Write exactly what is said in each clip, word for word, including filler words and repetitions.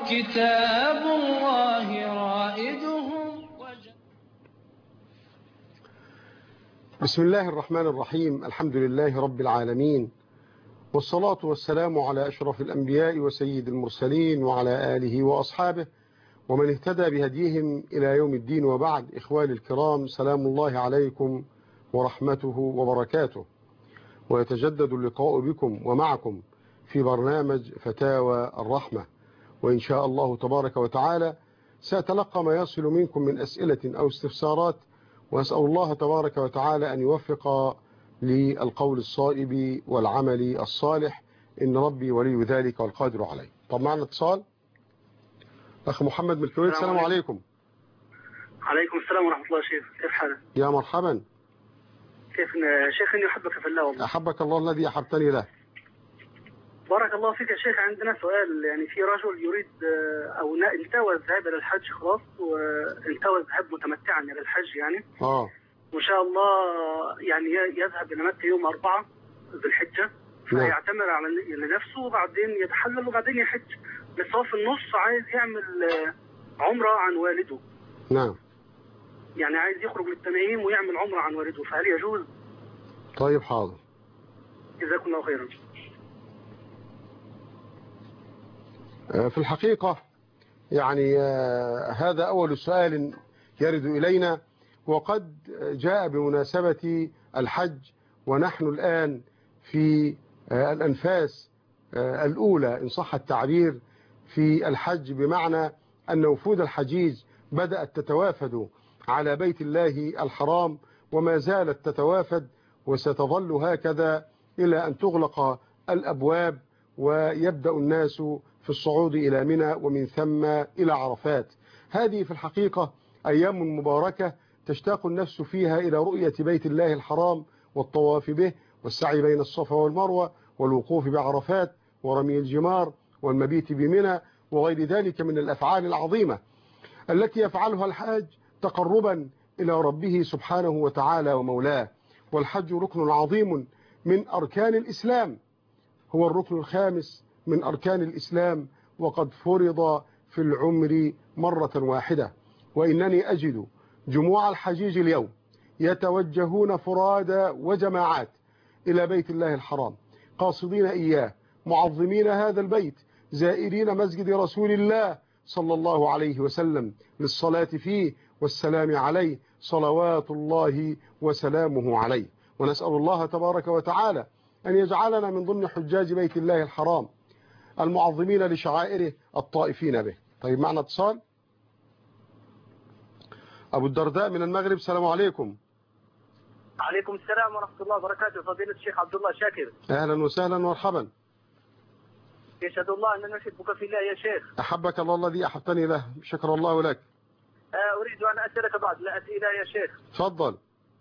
كتاب الله رائدهم. بسم الله الرحمن الرحيم. الحمد لله رب العالمين، والصلاة والسلام على أشرف الأنبياء وسيد المرسلين وعلى آله وأصحابه ومن اهتدى بهديهم إلى يوم الدين، وبعد. إخواني الكرام، سلام الله عليكم ورحمته وبركاته، ويتجدد اللقاء بكم ومعكم في برنامج فتاوى الرحمة، وإن شاء الله تبارك وتعالى سأتلقى ما يصل منكم من أسئلة أو استفسارات، وأسأل الله تبارك وتعالى أن يوفق للقول الصائب والعمل الصالح، إن ربي ولي ذلك والقادر عليه. طب معنا اتصال، أخ محمد من الكويت. السلام عليكم. عليكم السلام ورحمة الله. شيخ كيف حالك؟ يا مرحبا. كيف شيخ؟ إني أحبك في الله والله. أحبك الله الذي أحبتني له. بارك الله فيك يا شيخ. عندنا سؤال، يعني في رجل يريد أو انتوى الذهاب إلى الحج خلاص، وانتوى الذهاب متمتعا إلى الحج يعني آه وإن شاء الله يعني يذهب إلى مكة يوم أربعة ذي الحجة، فيعتمر لنفسه وبعدين يتحلل وبعدين يحج. بس هو في النص عايز يعمل عمرة عن والده. نعم. يعني عايز يخرج للتنعيم ويعمل عمرة عن والده، فهل يجوز؟ طيب حاضر، جزاكم الله خيرا. في الحقيقة يعني هذا أول سؤال يرد إلينا، وقد جاء بمناسبة الحج، ونحن الآن في الأنفاس الأولى إن صح التعبير في الحج، بمعنى أن وفود الحجيج بدأت تتوافد على بيت الله الحرام، وما زالت تتوافد وستظل هكذا إلى أن تغلق الأبواب ويبدأ الناس في الصعود إلى منى ومن ثم إلى عرفات. هذه في الحقيقة أيام مباركة تشتاق النفس فيها إلى رؤية بيت الله الحرام والطواف به والسعي بين الصفا والمروة والوقوف بعرفات ورمي الجمار والمبيت بمنى وغير ذلك من الأفعال العظيمة التي يفعلها الحاج تقربا إلى ربه سبحانه وتعالى ومولاه. والحج ركن عظيم من أركان الإسلام، هو الركن الخامس من أركان الإسلام، وقد فرض في العمر مرة واحدة. وإنني أجد جموع الحجيج اليوم يتوجهون فرادى وجماعات إلى بيت الله الحرام، قاصدين إياه، معظمين هذا البيت، زائرين مسجد رسول الله صلى الله عليه وسلم للصلاة فيه والسلام عليه، صلوات الله وسلامه عليه. ونسأل الله تبارك وتعالى أن يجعلنا من ضمن حجاج بيت الله الحرام المعظمين لشعائره الطائفين به. طيب معنا اتصال، أبو الدرداء من المغرب. السلام عليكم. عليكم السلام ورحمة الله وبركاته. فضيلة الشيخ عبد الله شاكر. أهلا وسهلا ومرحبا. يشهد الله أننا نحبك في الله يا شيخ. أحبك الله الذي أحبتني له، شكر الله لك. أريد أن أسألك بعض الأسئلة يا شيخ. تفضل.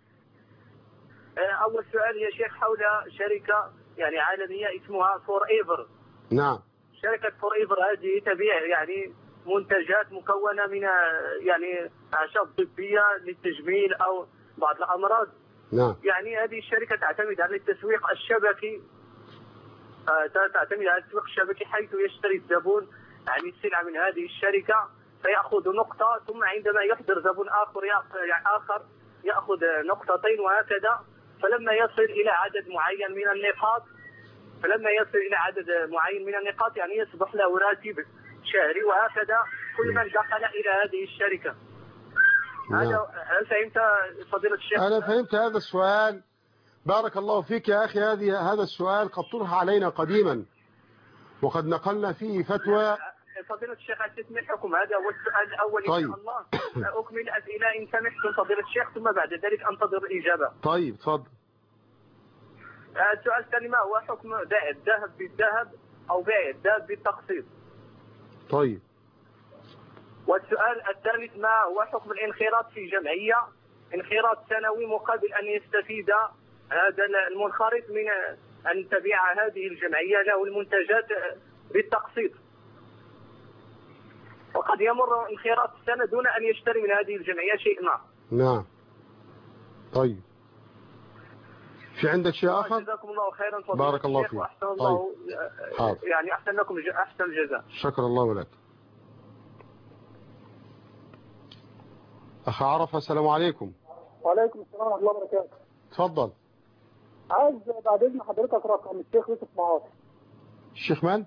أول سؤال يا شيخ حول شركة يعني عالمية اسمها فور ايفر. نعم. شركة فور ايفر هذه تبيع يعني منتجات مكونة من يعني أعشاب طبية للتجميل أو بعض الأمراض. نعم. يعني هذه الشركة تعتمد على التسويق الشبكي، تعتمد على التسويق الشبكي حيث يشتري الزبون يعني السلعة من هذه الشركة فيأخذ نقطة، ثم عندما يحضر زبون آخر يعني آخر يأخذ نقطتين وهكذا، فلما يصل إلى عدد معين من النقاط فلما يصل إلى عدد معين من النقاط يعني يصبح له راتب شهري، وهكذا كل من دخل إلى هذه الشركة. نعم. هذا هل فهمت فضيلة الشيخ؟ أنا فهمت هذا السؤال، بارك الله فيك يا أخي. هذه هذا السؤال قد طرح علينا قديما وقد نقلنا فيه فتوى. فضيلة الشيخ أستسمحكم، هذا هو السؤال الأول. طيب. إن شاء الله أكمل الأسئلة إن سمحتم فضيلة الشيخ، ثم بعد ذلك أنتظر الإجابة. طيب تفضل. السؤال الثاني، ما هو حكم بيع الذهب بالذهب أو بيع الذهب بالتقسيط؟ طيب. والسؤال الثالث، ما هو حكم الانخراط في جمعية انخراط سنوي مقابل أن يستفيد هذا المنخرط من أن تبيع هذه الجمعية له المنتجات بالتقسيط، وقد يمر انخراط السنة دون أن يشتري من هذه الجمعية شيء ما. نعم. طيب، في عندك شيء آخر؟ جزاكم الله خيرا. بارك الله فيك. أحسن الله. طيب. يعني أحسن لكم أحسن الجزاء. شكر الله لك. أخ عرفة السلام عليكم. وعليكم السلام ورحمة الله وبركاته. اتفضل. عايز بعد إذن حضرتك رقم الشيخ يوسف معاصي. الشيخ من؟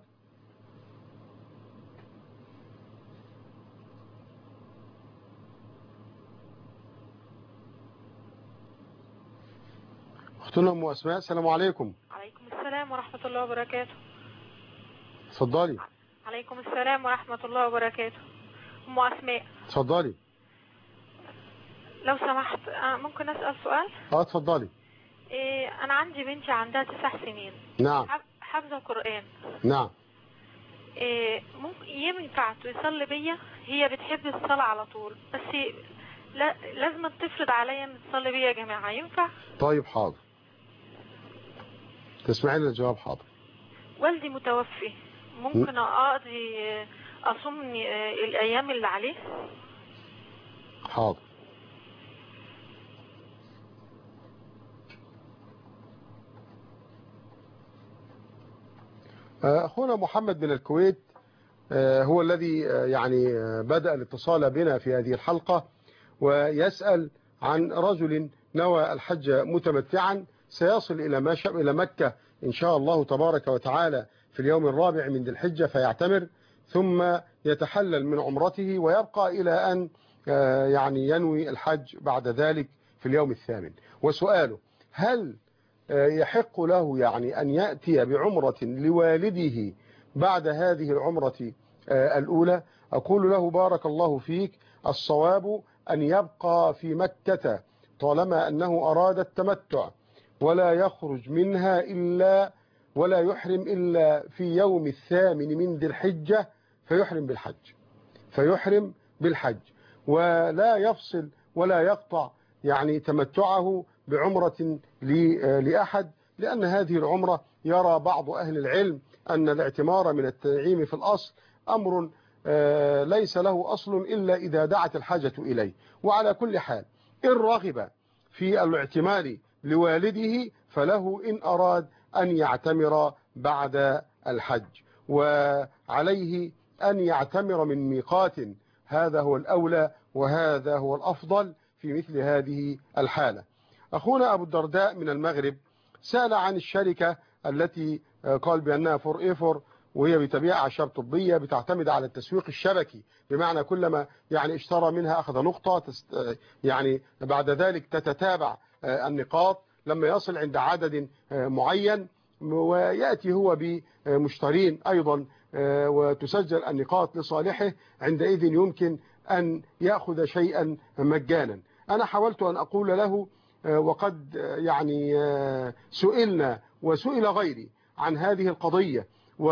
اختنا ام اسماء السلام عليكم. عليكم السلام ورحمة الله وبركاته. اتفضلي. عليكم السلام ورحمة الله وبركاته. ام اسماء. اتفضلي. لو سمحت ممكن اسأل سؤال؟ اه اتفضلي. إيه انا عندي بنتي عندها تسع سنين. نعم. حافظة القرآن. نعم. إيه ممكن ينفع تصلي بيا؟ هي بتحب الصلاة على طول بس لا لازم تفرض عليا ان تصلي بيا يا جماعة، ينفع؟ طيب حاضر. تسمعين الجواب؟ حاضر. والدي متوفي، ممكن اقضي اصوم الايام اللي عليه؟ حاضر. أخونا محمد من الكويت هو الذي يعني بدأ الاتصال بنا في هذه الحلقة، ويسأل عن رجل نوى الحج متمتعا سيصل إلى إلى مكة إن شاء الله تبارك وتعالى في اليوم الرابع من ذي الحجة فيعتمر، ثم يتحلل من عمرته ويبقى إلى أن يعني ينوي الحج بعد ذلك في اليوم الثامن. وسؤاله هل يحق له يعني أن يأتي بعمرة لوالده بعد هذه العمرة الأولى؟ أقول له بارك الله فيك، الصواب أن يبقى في مكة طالما أنه أراد التمتع ولا يخرج منها إلا ولا يحرم إلا في يوم الثامن من ذي الحجة فيحرم بالحج فيحرم بالحج ولا يفصل ولا يقطع يعني تمتعه بعمرة لأحد، لأن هذه العمرة يرى بعض أهل العلم أن الاعتمار من التنعيم في الأصل أمر ليس له أصل إلا إذا دعت الحاجة إليه. وعلى كل حال إن رغب في الاعتمار لوالده فله إن أراد أن يعتمر بعد الحج، وعليه أن يعتمر من ميقات، هذا هو الأولى وهذا هو الأفضل في مثل هذه الحالة. أخونا أبو الدرداء من المغرب سأل عن الشركة التي قال بأنها فور ايفور، وهي بتبيع أعشاب طبية بتعتمد على التسويق الشبكي، بمعنى كلما يعني اشترى منها أخذ نقطة، يعني بعد ذلك تتتابع النقاط لما يصل عند عدد معين ويأتي هو بمشترين أيضا وتسجل النقاط لصالحه، عندئذ يمكن أن يأخذ شيئا مجانا. أنا حاولت أن أقول له وقد يعني سئلنا وسئل غيري عن هذه القضية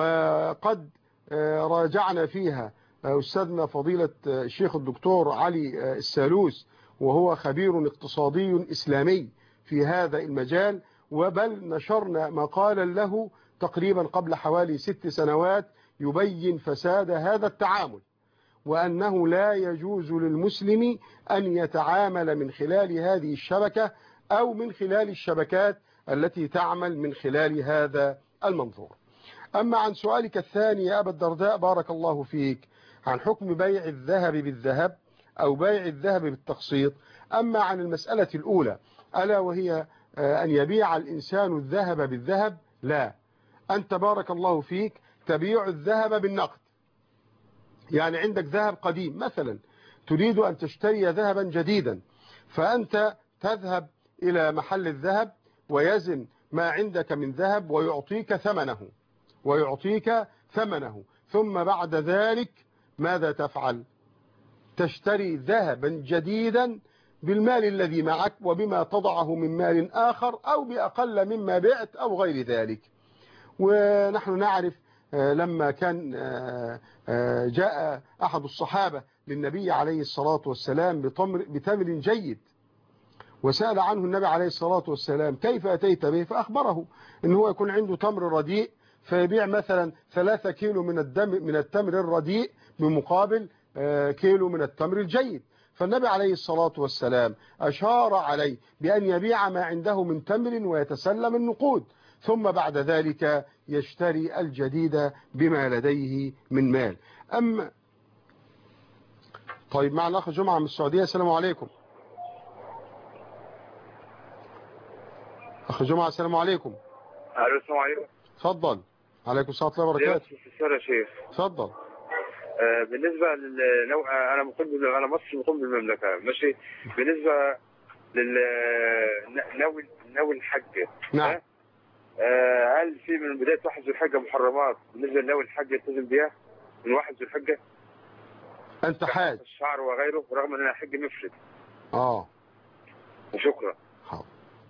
وقد راجعنا فيها أستاذنا فضيلة الشيخ الدكتور علي السالوس، وهو خبير اقتصادي إسلامي في هذا المجال، وبل نشرنا مقالا له تقريبا قبل حوالي ست سنوات يبين فساد هذا التعامل، وأنه لا يجوز للمسلم أن يتعامل من خلال هذه الشبكة أو من خلال الشبكات التي تعمل من خلال هذا المنظور. أما عن سؤالك الثاني يا أبا الدرداء بارك الله فيك عن حكم بيع الذهب بالذهب أو بيع الذهب بالتقسيط، أما عن المسألة الأولى ألا وهي أن يبيع الإنسان الذهب بالذهب، لا، أنت بارك الله فيك تبيع الذهب بالنقد. يعني عندك ذهب قديم مثلا تريد أن تشتري ذهبا جديدا، فأنت تذهب إلى محل الذهب ويزن ما عندك من ذهب ويعطيك ثمنه ويعطيك ثمنه ثم بعد ذلك ماذا تفعل؟ تشتري ذهبا جديدا بالمال الذي معك وبما تضعه من مال آخر أو بأقل مما بعت أو غير ذلك. ونحن نعرف لما كان جاء أحد الصحابة للنبي عليه الصلاة والسلام بتمر, بتمر جيد، وسأل عنه النبي عليه الصلاة والسلام كيف أتيت به، فأخبره إن هو يكون عنده تمر رديء فيبيع مثلا ثلاثة كيلو من الدم من التمر الرديء بمقابل كيلو من التمر الجيد. فالنبي عليه الصلاة والسلام أشار عليه بأن يبيع ما عنده من تمر ويتسلم النقود، ثم بعد ذلك يشتري الجديد بما لديه من مال. أما طيب مع الأخ جمعة من السعودية. السلام عليكم. أخ جمعة السلام عليكم. الو السلام عليكم. اتفضل. عليكم السلام ورحمة الله وبركاته. استفسار يا شيخ. اتفضل. آه بالنسبه لل لو انا مقيم انا مصري مقيم بالمملكه ماشي. بالنسبه لل ناوي ناوي الحج. نعم. آه هل في من بدايه واحد ذو الحجه محرمات بالنسبه لناوي الحج يلتزم بها من واحد ذو الحجه؟ أنت حاج. الشعر وغيره رغم ان انا حج مفرد. اه. وشكرا. حاضر.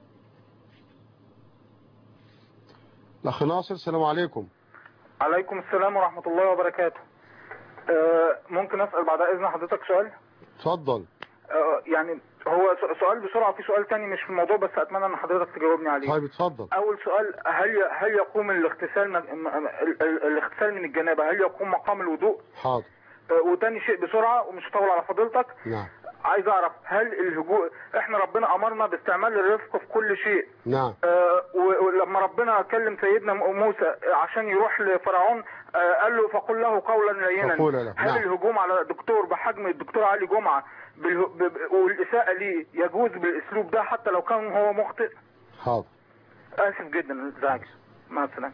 الأخ ناصر السلام عليكم. عليكم السلام ورحمة الله وبركاته. أه ممكن أسأل بعد إذن حضرتك سؤال؟ اتفضل. أه يعني هو سؤال بسرعة، في سؤال تاني مش في الموضوع بس أتمنى أن حضرتك تجاوبني عليه. طيب اتفضل. أول سؤال، هل هل يقوم الاغتسال الاغتسال من الجنابة هل يقوم مقام الوضوء؟ حاضر. أه وتاني شيء بسرعة ومش هطول على فضيلتك. نعم. عايز اعرف هل الهجوء احنا ربنا امرنا باستعمال الرفق في كل شيء. نعم. آه ولما ربنا كلم سيدنا موسى عشان يروح لفرعون آه قال له فقل له قولا لينا. هل نعم. الهجوم على دكتور بحجم الدكتور علي جمعة والاساءة ليه يجوز بالاسلوب ده حتى لو كان هو مخطئ؟ حاضر. اسف جدا ازعاج. مع السلامة.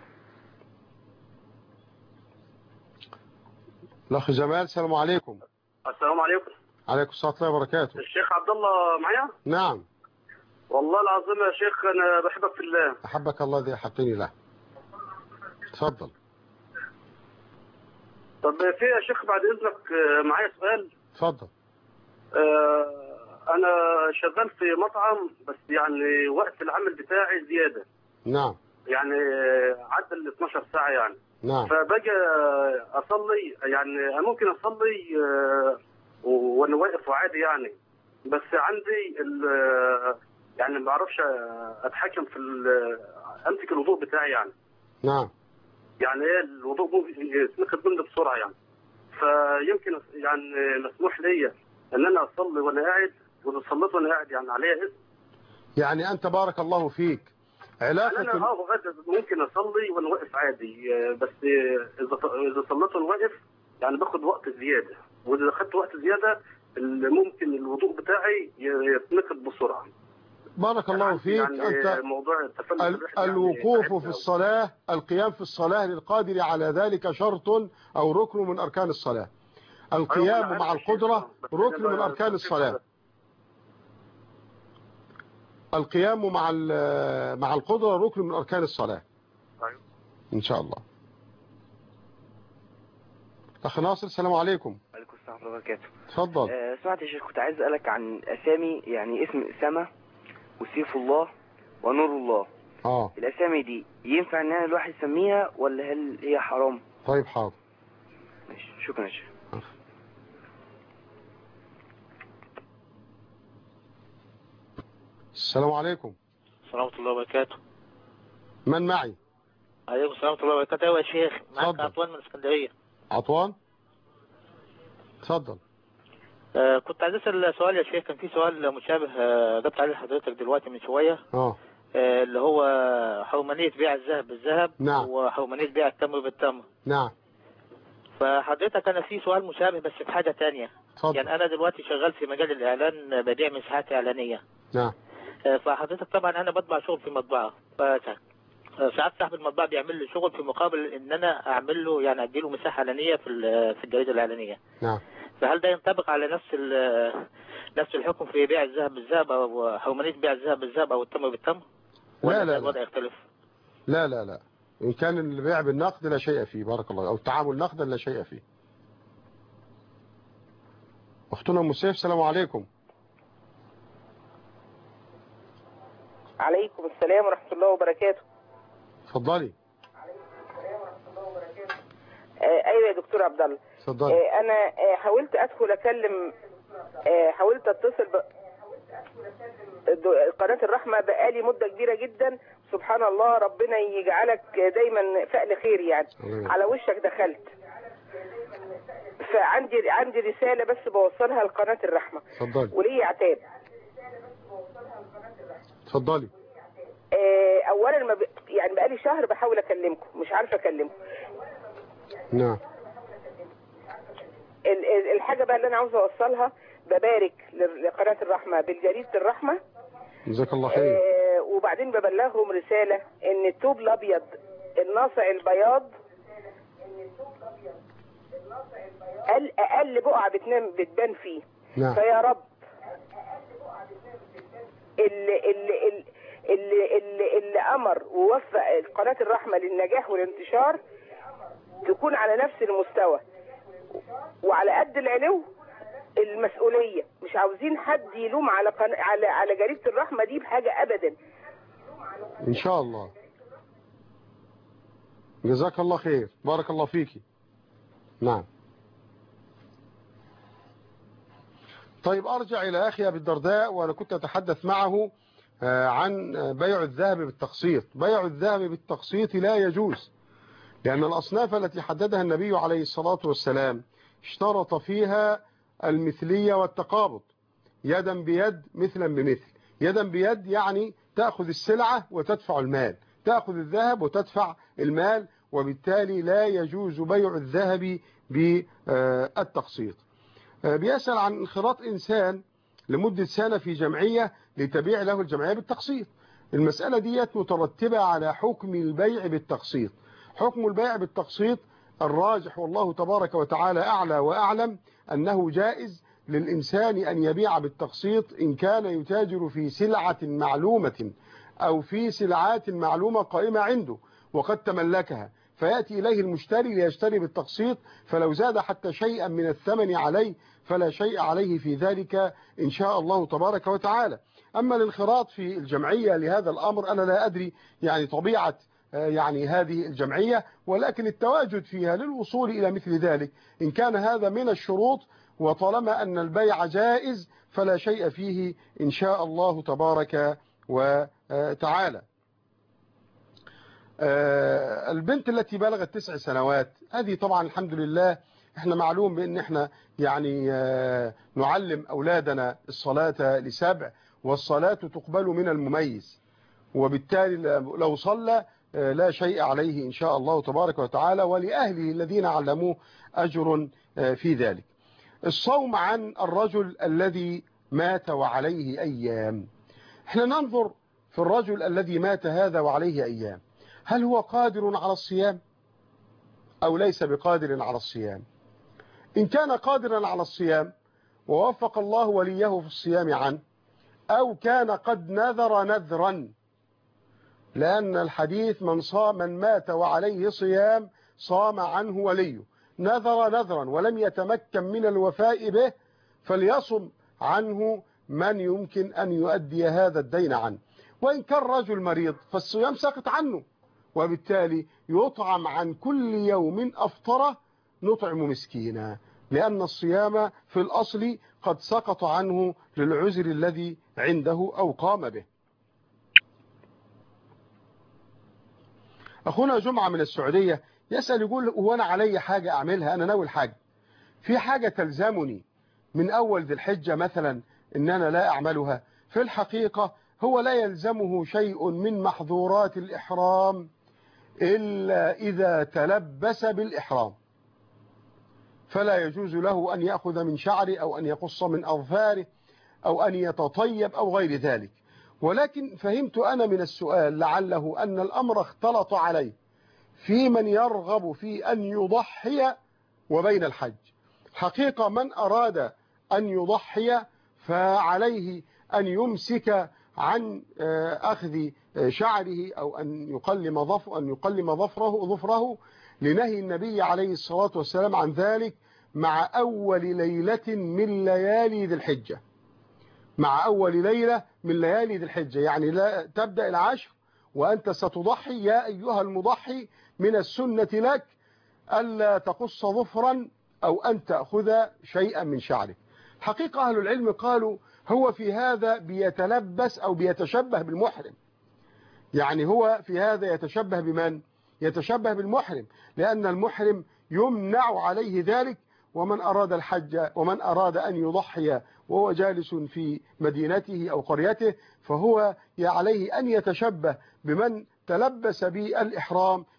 الاخ جمال السلام عليكم. السلام عليكم. عليكم السلام ورحمة الله وبركاته. الشيخ عبد الله معايا؟ نعم. والله العظيم يا شيخ انا بحبك في الله. احبك الله ذي حقني له. اتفضل. طب في يا شيخ بعد اذنك معايا سؤال. اتفضل. آه انا شغال في مطعم بس يعني وقت العمل بتاعي زيادة. نعم. يعني عدى ال اثناشر ساعة يعني. نعم. فباجي اصلي يعني انا ممكن اصلي آه وانا واقف وعادي يعني، بس عندي يعني ما بعرفش اتحكم في امسك الوضوء بتاعي يعني. نعم. يعني ايه الوضوء يتنقض مني بسرعه يعني، فيمكن يعني مسموح لي ان انا اصلي وانا قاعد، واذا صليت وانا قاعد يعني عليها اسم. يعني انت بارك الله فيك علاقه انا اه ممكن اصلي وانا واقف عادي، بس اذا اذا صليت وانا واقف يعني باخد وقت زياده، واذا اخدت وقت زياده ممكن الوضوء بتاعي يتنقض بسرعه. بارك الله فيك. يعني انت موضوع ال الوقوف يعني في الصلاه، القيام في الصلاه للقادر على ذلك شرط او ركن من اركان الصلاه. القيام مع القدره ركن من اركان الصلاه. القيام مع مع القدره ركن من اركان الصلاه. ايوه ان شاء الله. اخ ناصر السلام عليكم. وعليكم السلام ورحمه الله وبركاته. اتفضل. أه سمعت يا شيخ، كنت عايز اسالك عن اسامي، يعني اسم اسامه وسيف الله ونور الله. اه الاسامي دي ينفع ان انا الواحد يسميها ولا هل هي حرام؟ طيب حاضر. ماشي شكرا يا شيخ. السلام عليكم. السلام ورحمه الله وبركاته. من معي؟ عليكم السلام ورحمه الله وبركاته. ايوه يا شيخ، معاك عطوان من اسكندريه. عطوان اتفضل. آه كنت عايز اسال سؤال يا شيخ، كان في سؤال مشابه آه جبت عليه حضرتك دلوقتي من شويه. اه آه اللي هو حرمانيه بيع الذهب بالذهب. نعم. وحرمانيه بيع التمر بالتمر. نعم. فحضرتك انا في سؤال مشابه بس في حاجه ثانيه. يعني انا دلوقتي شغال في مجال الاعلان، ببيع مساحات اعلانيه. نعم. آه فحضرتك طبعا انا بطبع شغل في مطبعه، فساعات صاحب المطبعه بيعمل لي شغل في مقابل ان انا اعمل له يعني ادي له مساحه اعلانيه في في الجريده الاعلانيه. نعم. فهل ده ينطبق على نفس نفس الحكم في بيع الذهب بالذهب او حرمانيه بيع الذهب بالذهب او التمر بالتمر؟ لا لا الوضع يختلف؟ لا لا لا ان كان البيع بالنقد لا شيء فيه، بارك الله، او التعامل نقدا لا شيء فيه. اختنا ام سيف السلام عليكم. عليكم السلام ورحمه الله وبركاته. اتفضلي. آه ايوه يا دكتور عبد الله. اتفضلي. آه انا آه حاولت ادخل اكلم آه حاولت اتصل ب... قناه الرحمه بقالي مده كبيره جدا. سبحان الله، ربنا يجعلك دايما فأل خير يعني. على وشك دخلت، فعندي عندي رساله بس بوصلها لقناه الرحمه. اتفضلي. ولي عتاب. اتفضلي. آه اولا ما ب... يعني بقالي شهر بحاول اكلمكم، مش عارفه اكلمكم. نعم. الحاجة بقى اللي أنا عاوزة أوصلها، ببارك لقناة الرحمة بالجريدة الرحمة، جزاك الله خير. آه وبعدين ببلغهم رسالة إن الثوب الأبيض الناصع البياض أقل بقعة بتنام بتبان فيه. نعم. فيا رب اللي اللي اللي اللي, اللي أمر ووفق قناة الرحمة للنجاح والانتشار تكون على نفس المستوى وعلى قد العلو المسؤولية. مش عاوزين حد يلوم على قن... على على جريدة الرحمة دي بحاجة أبدا. إن شاء الله. جزاك الله خير، بارك الله فيكي. نعم. طيب أرجع إلى أخي أبي الدرداء، وأنا كنت أتحدث معه عن بيع الذهب بالتقسيط. بيع الذهب بالتقسيط لا يجوز، لأن الأصناف التي حددها النبي عليه الصلاة والسلام اشترط فيها المثلية والتقابض، يدا بيد مثلا بمثل. يدا بيد يعني تأخذ السلعة وتدفع المال، تأخذ الذهب وتدفع المال، وبالتالي لا يجوز بيع الذهب بالتقسيط. بيسأل عن انخراط إنسان لمدة سنة في جمعية لتبيع له الجمعية بالتقسيط. المسألة ديت مترتبة على حكم البيع بالتقسيط. حكم البيع بالتقسيط الراجح والله تبارك وتعالى أعلى وأعلم أنه جائز للإنسان أن يبيع بالتقسيط إن كان يتاجر في سلعة معلومة أو في سلعات معلومة قائمة عنده وقد تملكها، فيأتي إليه المشتري ليشتري بالتقسيط، فلو زاد حتى شيئا من الثمن عليه فلا شيء عليه في ذلك إن شاء الله تبارك وتعالى. أما الانخراط في الجمعية لهذا الأمر أنا لا أدري يعني طبيعة يعني هذه الجمعية، ولكن التواجد فيها للوصول إلى مثل ذلك إن كان هذا من الشروط، وطالما أن البيع جائز فلا شيء فيه إن شاء الله تبارك وتعالى. البنت التي بلغت تسع سنوات هذه طبعا الحمد لله احنا معلوم بأن احنا يعني نعلم أولادنا الصلاة لسبع، والصلاة تقبل من المميز، وبالتالي لو صلى لا شيء عليه إن شاء الله تبارك وتعالى، ولأهله الذين علموه أجر في ذلك. الصوم عن الرجل الذي مات وعليه أيام. احنا ننظر في الرجل الذي مات هذا وعليه أيام، هل هو قادر على الصيام أو ليس بقادر على الصيام؟ إن كان قادرا على الصيام ووفق الله وليه في الصيام عنه، أو كان قد نذر نذرا، لأن الحديث من صام من مات وعليه صيام صام عنه وليه، نذر نذرا ولم يتمكن من الوفاء به فليصم عنه من يمكن أن يؤدي هذا الدين عنه. وإن كان رجل مريض فالصيام سقط عنه، وبالتالي يطعم عن كل يوم أفطره نطعم مسكينا، لأن الصيام في الأصل قد سقط عنه للعذر الذي عنده أو قام به. أخونا جمعة من السعودية يسأل يقول هو أنا علي حاجة أعملها؟ أنا ناوي الحاجة، في حاجة تلزمني من أول ذي الحجة مثلا إن أنا لا أعملها؟ في الحقيقة هو لا يلزمه شيء من محظورات الإحرام إلا إذا تلبس بالإحرام، فلا يجوز له أن يأخذ من شعره أو أن يقص من أظفاره أو أن يتطيب أو غير ذلك. ولكن فهمت أنا من السؤال لعله أن الأمر اختلط عليه في من يرغب في أن يضحي وبين الحج. حقيقة من أراد أن يضحي فعليه أن يمسك عن أخذ شعره أو أن يقلم ظفره أن يقلم ظفره ظفره لنهي النبي عليه الصلاة والسلام عن ذلك مع أول ليلة من ليالي ذي الحجة. مع أول ليلة من ليالي ذي الحجة، يعني لا تبدأ العشر وأنت ستضحي. يا أيها المضحي من السنة لك ألا تقص ظفرا أو أن تأخذ شيئا من شعرك. حقيقة أهل العلم قالوا هو في هذا بيتلبس أو بيتشبه بالمحرم، يعني هو في هذا يتشبه بمن؟ يتشبه بالمحرم، لأن المحرم يمنع عليه ذلك. ومن أراد الحج ومن أراد أن يضحي وهو جالس في مدينته أو قريته فهو عليه أن يتشبه بمن تلبس بالإحرام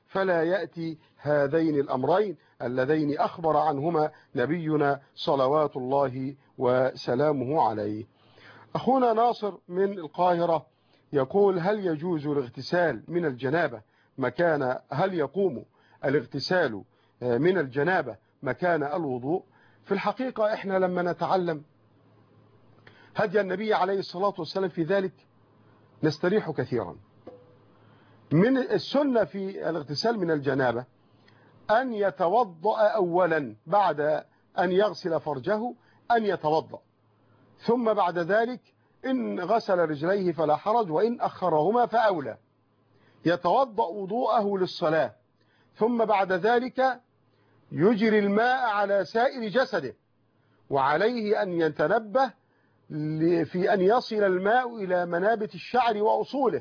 فلا يأتي هذين الأمرين اللذين أخبر عنهما نبينا صلوات الله وسلامه عليه. أخونا ناصر من القاهرة يقول: هل يجوز الاغتسال من الجنابة مكان هل يقوم الاغتسال من الجنابة مكان الوضوء؟ في الحقيقة إحنا لما نتعلم هدي النبي عليه الصلاة والسلام في ذلك نستريح كثيرا. من السنة في الاغتسال من الجنابة أن يتوضأ أولا بعد أن يغسل فرجه، أن يتوضأ، ثم بعد ذلك إن غسل رجليه فلا حرج، وإن أخرهما فأولى. يتوضأ وضوءه للصلاة، ثم بعد ذلك يجري الماء على سائر جسده، وعليه أن يتنبه في أن يصل الماء إلى منابت الشعر وأصوله.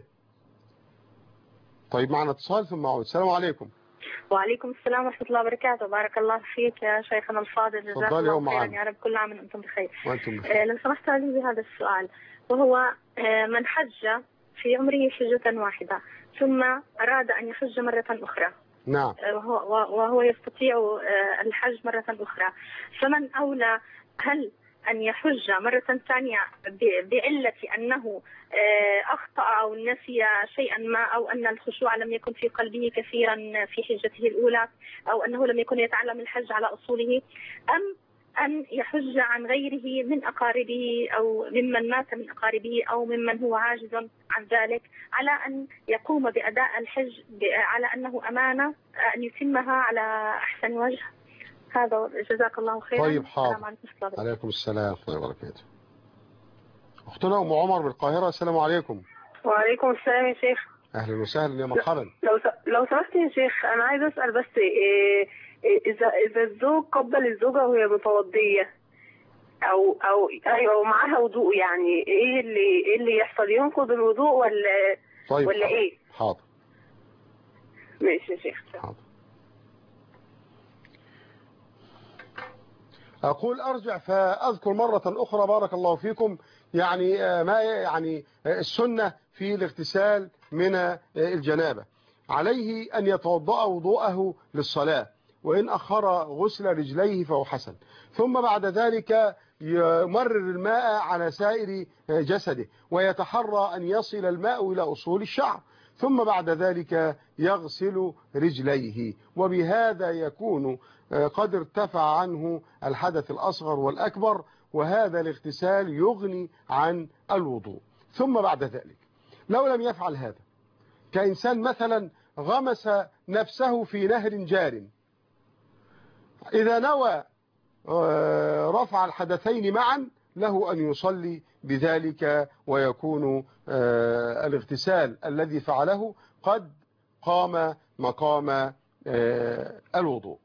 طيب معنا اتصال ثم أعود. السلام عليكم. وعليكم السلام ورحمة الله وبركاته. بارك الله فيك يا شيخنا الفاضل، جزاك الله خيرا يا رب، كل عام وأنتم بخير. وأنتم بخير. آه لو سمحت لي بهذا السؤال، وهو آه من حج في عمره حجة واحدة ثم أراد أن يحج مرة أخرى، نعم، وهو, وهو يستطيع آه الحج مرة أخرى، فمن أولى هل أن يحج مرة ثانية بعلة أنه أخطأ أو نسي شيئا ما، أو أن الخشوع لم يكن في قلبه كثيرا في حجته الأولى، أو أنه لم يكن يتعلم الحج على أصوله، أم أن يحج عن غيره من أقاربه أو ممن مات من أقاربه أو ممن هو عاجز عن ذلك، على أن يقوم بأداء الحج على أنه أمانة أن يتمها على أحسن وجه؟ هذا جزاك الله خيرا. طيب حاضر. عليكم السلام ورحمة الله وبركاته. أختنا أم عمر بالقاهرة، السلام عليكم. وعليكم السلام يا شيخ. أهلا وسهلا يا مرحبا. لو لو سمحت يا شيخ، أنا عايز أسأل بس إيه إذا إذا الزوج قبل الزوجة وهي متوضية أو أو أيوة ومعاها وضوء، يعني إيه اللي إيه اللي يحصل؟ ينقض الوضوء ولا طيب ولا حاضر. إيه؟ حاضر. ماشي يا شيخ. حاضر. أقول أرجع فأذكر مرة أخرى بارك الله فيكم يعني ما يعني السنة في الاغتسال من الجنابة. عليه أن يتوضأ وضوءه للصلاة، وإن أخر غسل رجليه فهو حسن، ثم بعد ذلك يمرر الماء على سائر جسده، ويتحرى أن يصل الماء إلى أصول الشعر، ثم بعد ذلك يغسل رجليه، وبهذا يكون قد ارتفع عنه الحدث الأصغر والأكبر، وهذا الاغتسال يغني عن الوضوء. ثم بعد ذلك لو لم يفعل هذا، كإنسان مثلا غمس نفسه في نهر جار، إذا نوى رفع الحدثين معا له أن يصلي بذلك، ويكون الاغتسال الذي فعله قد قام مقام الوضوء.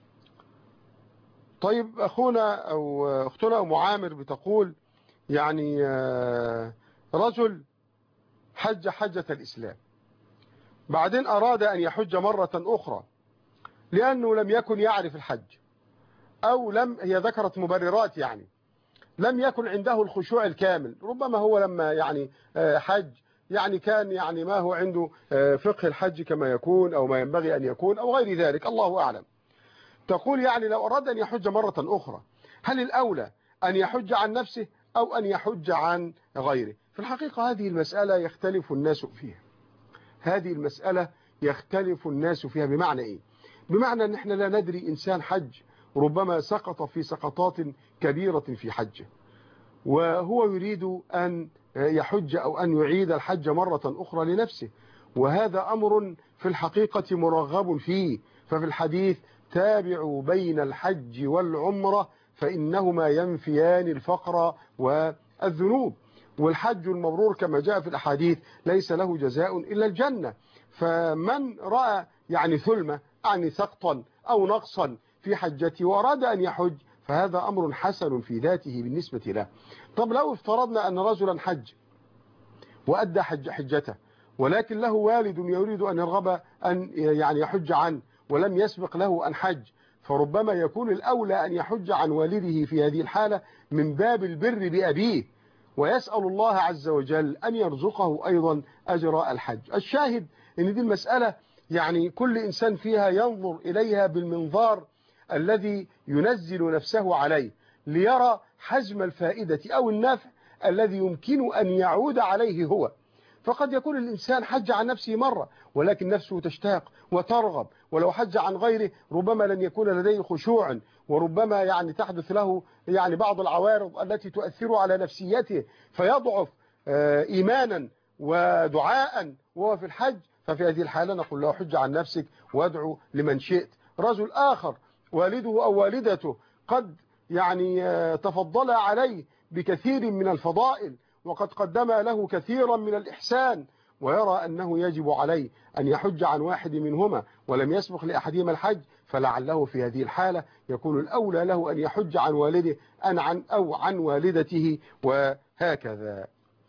طيب أخونا أو أختنا أم عامر بتقول يعني رجل حج حجة الإسلام، بعدين أراد أن يحج مرة أخرى لأنه لم يكن يعرف الحج، أو لم هي ذكرت مبررات، يعني لم يكن عنده الخشوع الكامل، ربما هو لما يعني حج يعني كان يعني ما هو عنده فقه الحج كما يكون أو ما ينبغي أن يكون أو غير ذلك، الله أعلم. تقول يعني لو أراد أن يحج مرة أخرى هل الأولى أن يحج عن نفسه أو أن يحج عن غيره؟ في الحقيقة هذه المسألة يختلف الناس فيها، هذه المسألة يختلف الناس فيها. بمعنى إيه؟ بمعنى أن احنا لا ندري إنسان حج ربما سقط في سقطات كبيرة في حجه، وهو يريد أن يحج أو أن يعيد الحج مرة أخرى لنفسه، وهذا أمر في الحقيقة مرغب فيه. ففي الحديث تابعوا بين الحج والعمرة فإنهما ينفيان الفقر والذنوب، والحج المبرور كما جاء في الأحاديث ليس له جزاء إلا الجنة. فمن رأى يعني ثلمة يعني سقطا أو نقصا في حجته وأراد أن يحج فهذا أمر حسن في ذاته بالنسبة له. طب لو افترضنا أن رجلا حج وأدى حج حجته، ولكن له والد يريد أن يرغب أن يعني يحج عنه ولم يسبق له أن حج، فربما يكون الأولى أن يحج عن والده في هذه الحالة من باب البر بأبيه، ويسأل الله عز وجل أن يرزقه أيضا أجر الحج. الشاهد أن دي المسألة يعني كل إنسان فيها ينظر إليها بالمنظار الذي ينزل نفسه عليه ليرى حجم الفائدة أو النفع الذي يمكن أن يعود عليه هو. فقد يكون الإنسان حج عن نفسه مرة ولكن نفسه تشتاق وترغب، ولو حج عن غيره ربما لن يكون لديه خشوع، وربما يعني تحدث له يعني بعض العوارض التي تؤثر على نفسيته فيضعف إيمانا ودعاء وهو في الحج. ففي هذه الحالة نقول له حج عن نفسك وادعو لمن شئت. رجل آخر والده أو والدته قد يعني تفضل عليه بكثير من الفضائل وقد قدم له كثيرا من الإحسان، ويرى أنه يجب عليه أن يحج عن واحد منهما ولم يسبق لأحدهما الحج، فلعله في هذه الحالة يكون الأولى له أن يحج عن والده أن عن أو عن والدته وهكذا.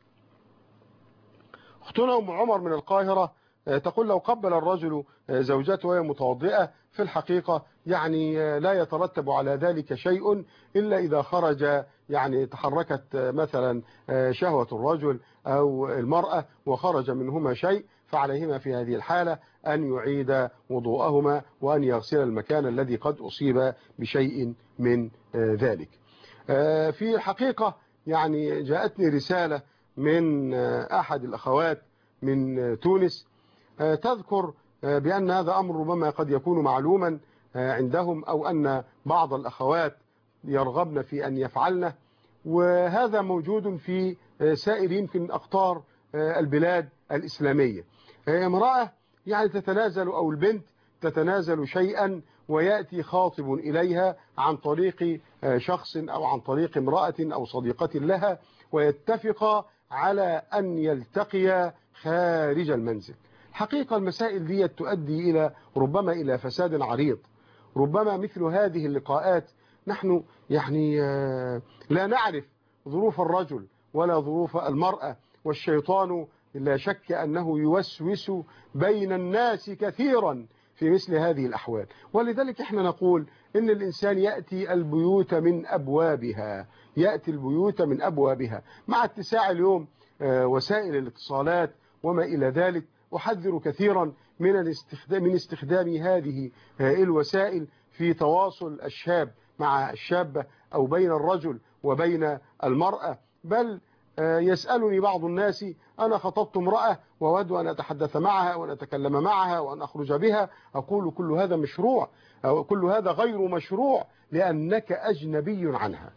أختنا أم عمر من القاهرة تقول لو قبل الرجل زوجته وهي متوضئة في الحقيقة يعني لا يترتب على ذلك شيء إلا إذا خرج يعني تحركت مثلا شهوة الرجل أو المرأة وخرج منهما شيء، فعليهما في هذه الحالة أن يعيد وضوءهما وأن يغسل المكان الذي قد أصيب بشيء من ذلك. في الحقيقة يعني جاءتني رسالة من أحد الأخوات من تونس تذكر بأن هذا أمر ربما قد يكون معلوما عندهم أو أن بعض الأخوات يرغبن في أن يفعلن، وهذا موجود في سائر يمكن أقطار البلاد الإسلامية. امرأة يعني تتنازل أو البنت تتنازل شيئا ويأتي خاطب إليها عن طريق شخص أو عن طريق امرأة أو صديقة لها ويتفق على أن يلتقيا خارج المنزل. حقيقة المسائل دي تؤدي إلى ربما إلى فساد عريض. ربما مثل هذه اللقاءات نحن يعني لا نعرف ظروف الرجل ولا ظروف المرأة، والشيطان لا شك أنه يوسوس بين الناس كثيرا في مثل هذه الأحوال. ولذلك احنا نقول إن الإنسان يأتي البيوت من أبوابها، يأتي البيوت من أبوابها. مع اتساع اليوم وسائل الاتصالات وما إلى ذلك أحذر كثيرا من الاستخدام من استخدام هذه الوسائل في تواصل الشاب مع الشابة أو بين الرجل وبين المرأة. بل يسألني بعض الناس أنا خطبت امرأة وأود أن أتحدث معها وأن أتكلم معها وأن أخرج بها. أقول كل هذا مشروع أو كل هذا غير مشروع لأنك أجنبي عنها،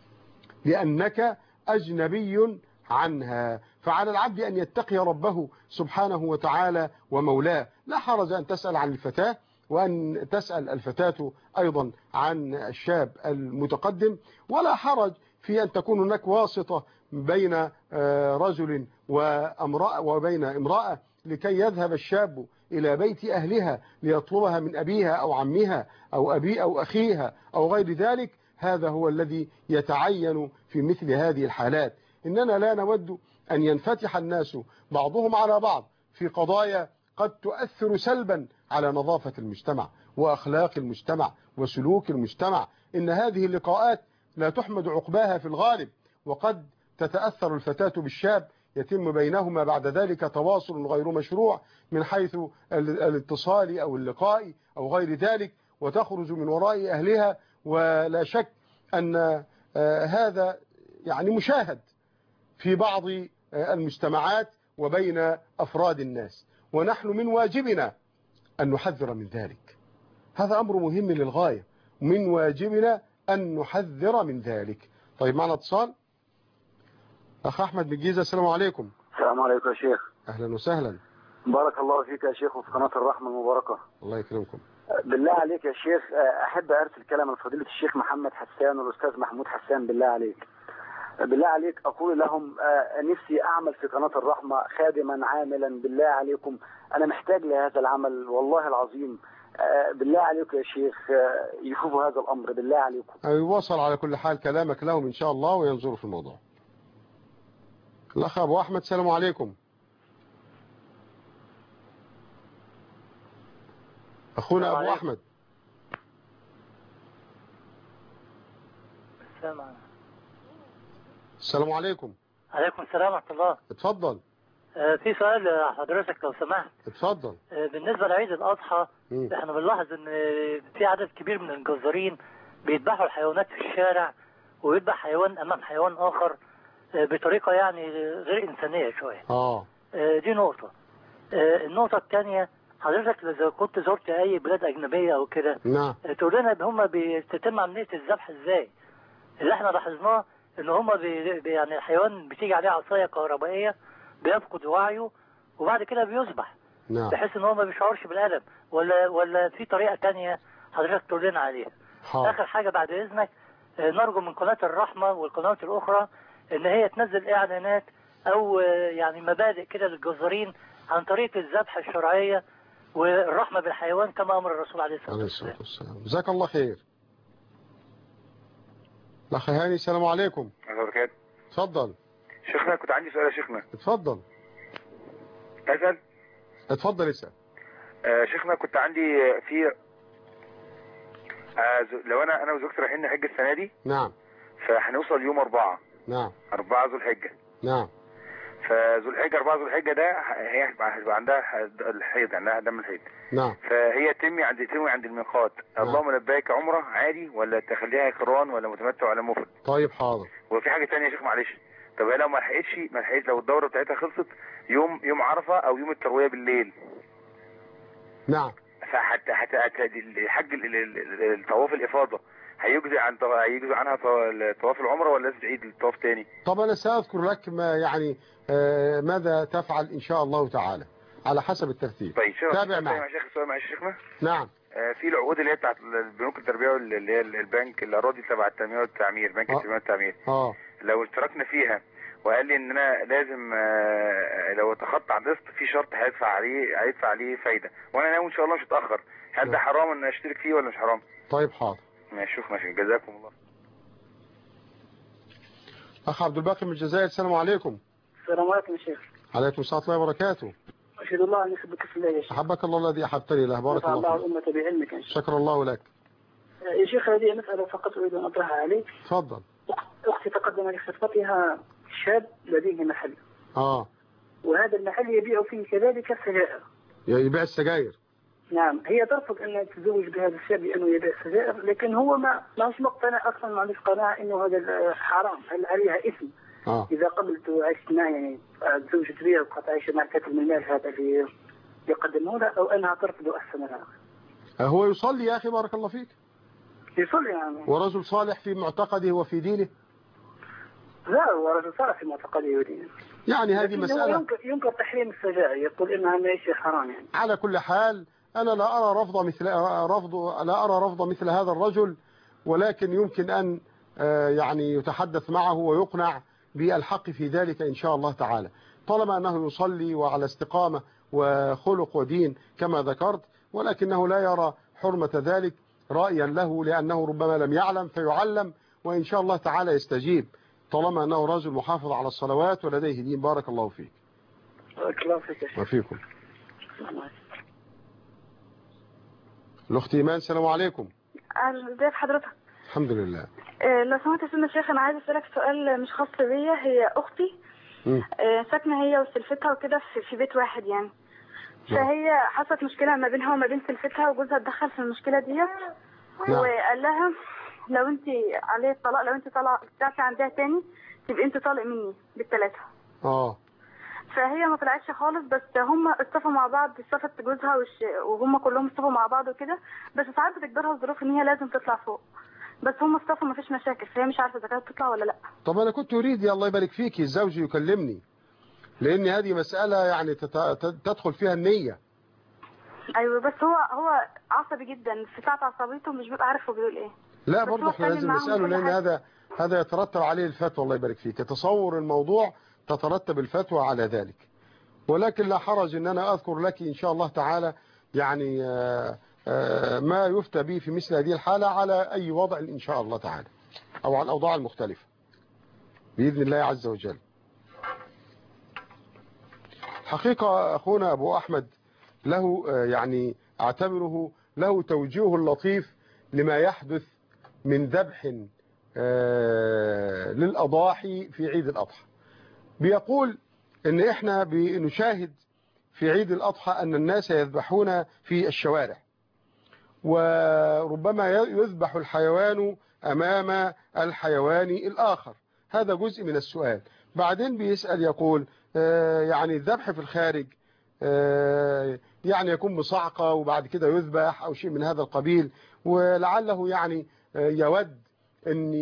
لأنك أجنبي عنها. فعلى العبد أن يتقي ربه سبحانه وتعالى ومولاه. لا حرج أن تسأل عن الفتاة وأن تسأل الفتاة أيضا عن الشاب المتقدم، ولا حرج في أن تكون هناك واسطة بين رجل وامرأة وبين امرأة لكي يذهب الشاب إلى بيت أهلها ليطلبها من أبيها أو عمها أو أبي أو أخيها أو غير ذلك. هذا هو الذي يتعين في مثل هذه الحالات. إننا لا نود أن ينفتح الناس بعضهم على بعض في قضايا قد تؤثر سلبا على نظافة المجتمع وأخلاق المجتمع وسلوك المجتمع. إن هذه اللقاءات لا تحمد عقباها في الغالب، وقد تتأثر الفتاة بالشاب، يتم بينهما بعد ذلك تواصل غير مشروع من حيث الاتصال أو اللقاء أو غير ذلك، وتخرج من وراء أهلها. ولا شك أن هذا يعني مشاهد في بعض المجتمعات وبين أفراد الناس، ونحن من واجبنا أن نحذر من ذلك. هذا أمر مهم للغاية، من واجبنا أن نحذر من ذلك. طيب معنا اتصال. أخ أحمد من الجيزة، السلام عليكم. السلام عليكم يا شيخ. أهلا وسهلا. بارك الله فيك يا شيخ وفي قناة الرحمة المباركة. الله يكرمكم. بالله عليك يا شيخ أحب أرسل كلام لفضيلة الشيخ محمد حسان والأستاذ محمود حسان. بالله عليك بالله عليك أقول لهم نفسي أعمل في قناة الرحمة خادما عاملا. بالله عليكم أنا محتاج لهذا العمل والله العظيم. بالله عليكم يا شيخ يشوفوا هذا الأمر بالله عليكم. يوصل على كل حال كلامك لهم إن شاء الله وينظروا في الموضوع. الأخ أبو أحمد، السلام عليكم. أخونا أبو أحمد. السلام عليكم. السلام عليكم. عليكم السلام ورحمة الله. اتفضل. في سؤال حضرتك لو سمحت. اتفضل. بالنسبة لعيد الأضحى م. احنا بنلاحظ ان في عدد كبير من الجزارين بيذبحوا الحيوانات في الشارع ويذبح حيوان امام حيوان اخر بطريقة يعني غير انسانية شوية. اه دي نقطة. النقطة الثانية حضرتك اذا كنت زرت اي بلاد اجنبية او كده نعم تقول لنا هم بتتم عملية الذبح ازاي؟ اللي احنا لاحظناه ان هم بي يعني الحيوان بتيجي عليه عصاية كهربائية بيفقد وعيه وبعد كده بيذبح. نعم. بحيث ان هو ما بيشعرش بالالم ولا ولا في طريقه ثانيه حضرتك تقول لنا عليها. حاضر. اخر حاجه بعد اذنك نرجو من قناه الرحمه والقنوات الاخرى ان هي تنزل اعلانات او يعني مبادئ كده للجزارين عن طريقه الذبح الشرعيه والرحمه بالحيوان كما امر الرسول عليه الصلاه والسلام. جزاك الله خير. الاخ هاني السلام عليكم. ورحمه الله وبركاته. اتفضل. شيخنا كنت عندي سؤال يا شيخنا. اتفضل. اسال. اتفضل اسال. آه شيخنا كنت عندي في آه لو انا انا وزوجتي رايحين نحج السنه دي. نعم. فهنوصل يوم أربعة. نعم. أربعة ذو الحجه. نعم. فذو الحجه أربعة ذو الحجه ده هي هيبقى عندها الحيض عندها دم الحيض. نعم. فهي تمي عند تمي عند الميقات. نعم. اللهم لبيك عمره عادي ولا تخليها قران ولا متمتع ولا مفرد؟ طيب حاضر. وفي حاجه ثانيه يا شيخ معلش. طب هي لو ما لحقتش ما لحقتش لو الدوره بتاعتها خلصت يوم يوم عرفه او يوم الترويه بالليل. نعم. فحتى حتى حج الطواف الافاضه هيجزي عن هيجزي عنها طواف العمره ولا لازم تعيد الطواف تاني؟ طب انا ساذكر لك ما يعني آه ماذا تفعل ان شاء الله تعالى على حسب الترتيب. طيب تابع معي يا شيخ السؤال معلش يا شيخنا. نعم. آه في العقود اللي هي بتاعت البنوك التربيه اللي هي البنك الاراضي تبع التنميه والتعمير بنك التنميه والتعمير. اه لو اشتركنا فيها وقال لي ان انا لازم آه لو اتخطى عن قسط في شرط هيدفع عليه هيدفع عليه فايده وانا ناوي ان شاء الله مش هتاخر. هل ده حرام ان اشترك فيه ولا مش حرام؟ طيب حاضر. ماشي شوف ماشي جزاكم الله. اخ عبد الباقي من الجزائر السلام عليكم. السلام عليكم يا شيخ. عليكم السلام ورحمه الله وبركاته. اشهد الله ان يحبك في الله يا شيخ. احبك الله الذي احبتني له. بارك الله فيك. الله الامه بعلمك ان شاء الله. شكر الله لك. يا شيخ هذه مساله فقط اريد ان اطرحها عليك. تفضل. اختي تقدم لخطبتها شاب لديه محل. اه. وهذا المحل يبيع فيه كذلك السجائر. يبيع السجاير. نعم هي ترفض ان تتزوج بهذا الشاب لانه يبيع السجائر لكن هو ما ماهوش مقتنع اصلا ما عندوش قناعه انه هذا حرام هل عليها اثم. آه. اذا قبلت وعشت معه يعني تزوجت بها وبقت عايشه مع كاتب من المال هذا اللي يقدمه لها او انها ترفض احسن لها. هو يصلي يا اخي بارك الله فيك. يصلي يعني. ورجل صالح في معتقده وفي دينه. لا هو رجل صالح في معتقده ودينه. يعني هذه مسألة ينكر, ينكر تحريم السجائر يقول انها ما شيء حرام يعني. على كل حال انا لا ارى رفض مثل رفض لا ارى رفض مثل هذا الرجل ولكن يمكن ان يعني يتحدث معه ويقنع بالحق في ذلك ان شاء الله تعالى طالما انه يصلي وعلى استقامة وخلق ودين كما ذكرت ولكنه لا يرى حرمة ذلك رأيا له لأنه ربما لم يعلم فيعلم وإن شاء الله تعالى يستجيب طالما أنه رجل محافظ على الصلوات ولديه دين. بارك الله فيك. بارك الله فيك يا شيخ. وفيكم. الأخت إيمان السلام عليكم. ازيك حضرتك؟ الحمد لله. إيه لو سمحت يا سيدنا الشيخ انا عايزه اسالك سؤال مش خاص بيا. هي اختي إيه ساكنه هي وسلفتها وكده في, في بيت واحد يعني. فهي حصلت مشكله ما بينها وما بين سلفتها وجوزها اتدخل في المشكله ديت وقال لها لو انت عليه الطلاق لو انت طلع تعرفي عندها تاني تبقى انت طالق مني بالثلاثه. اه فهي ما طلعتش خالص بس هم اصطفوا مع بعض صفت جوزها وهم كلهم اصطفوا مع بعض وكده بس ساعات بتجبرها الظروف ان هي لازم تطلع فوق بس هم اصطفوا ما فيش مشاكل فهي مش عارفه اذا كانت تطلع ولا لا. طب انا كنت اريد يا الله يبارك فيكي الزوج يكلمني لان هذه مساله يعني تدخل فيها النيه. ايوه بس هو هو عصبي جدا في ساعه عصبيته مش بيبقى عارف هو بيقول ايه. لا برضه احنا لازم نساله لان هذا هذا يترتب عليه الفتوى. الله يبارك فيك. تصور الموضوع تترتب الفتوى على ذلك ولكن لا حرج ان انا اذكر لك ان شاء الله تعالى يعني آآ آآ ما يفتى به في مثل هذه الحالة على اي وضع ان شاء الله تعالى او على الاوضاع المختلفة باذن الله عز وجل. حقيقة اخونا ابو احمد له يعني اعتبره له توجيه لطيف لما يحدث من ذبح للاضاحي في عيد الاضحى. بيقول ان احنا بنشاهد في عيد الأضحى أن الناس يذبحون في الشوارع، وربما يذبح الحيوان أمام الحيوان الآخر. هذا جزء من السؤال. بعدين بيسأل يقول يعني الذبح في الخارج يعني يكون بصعقة وبعد كده يذبح أو شيء من هذا القبيل، ولعله يعني يود أن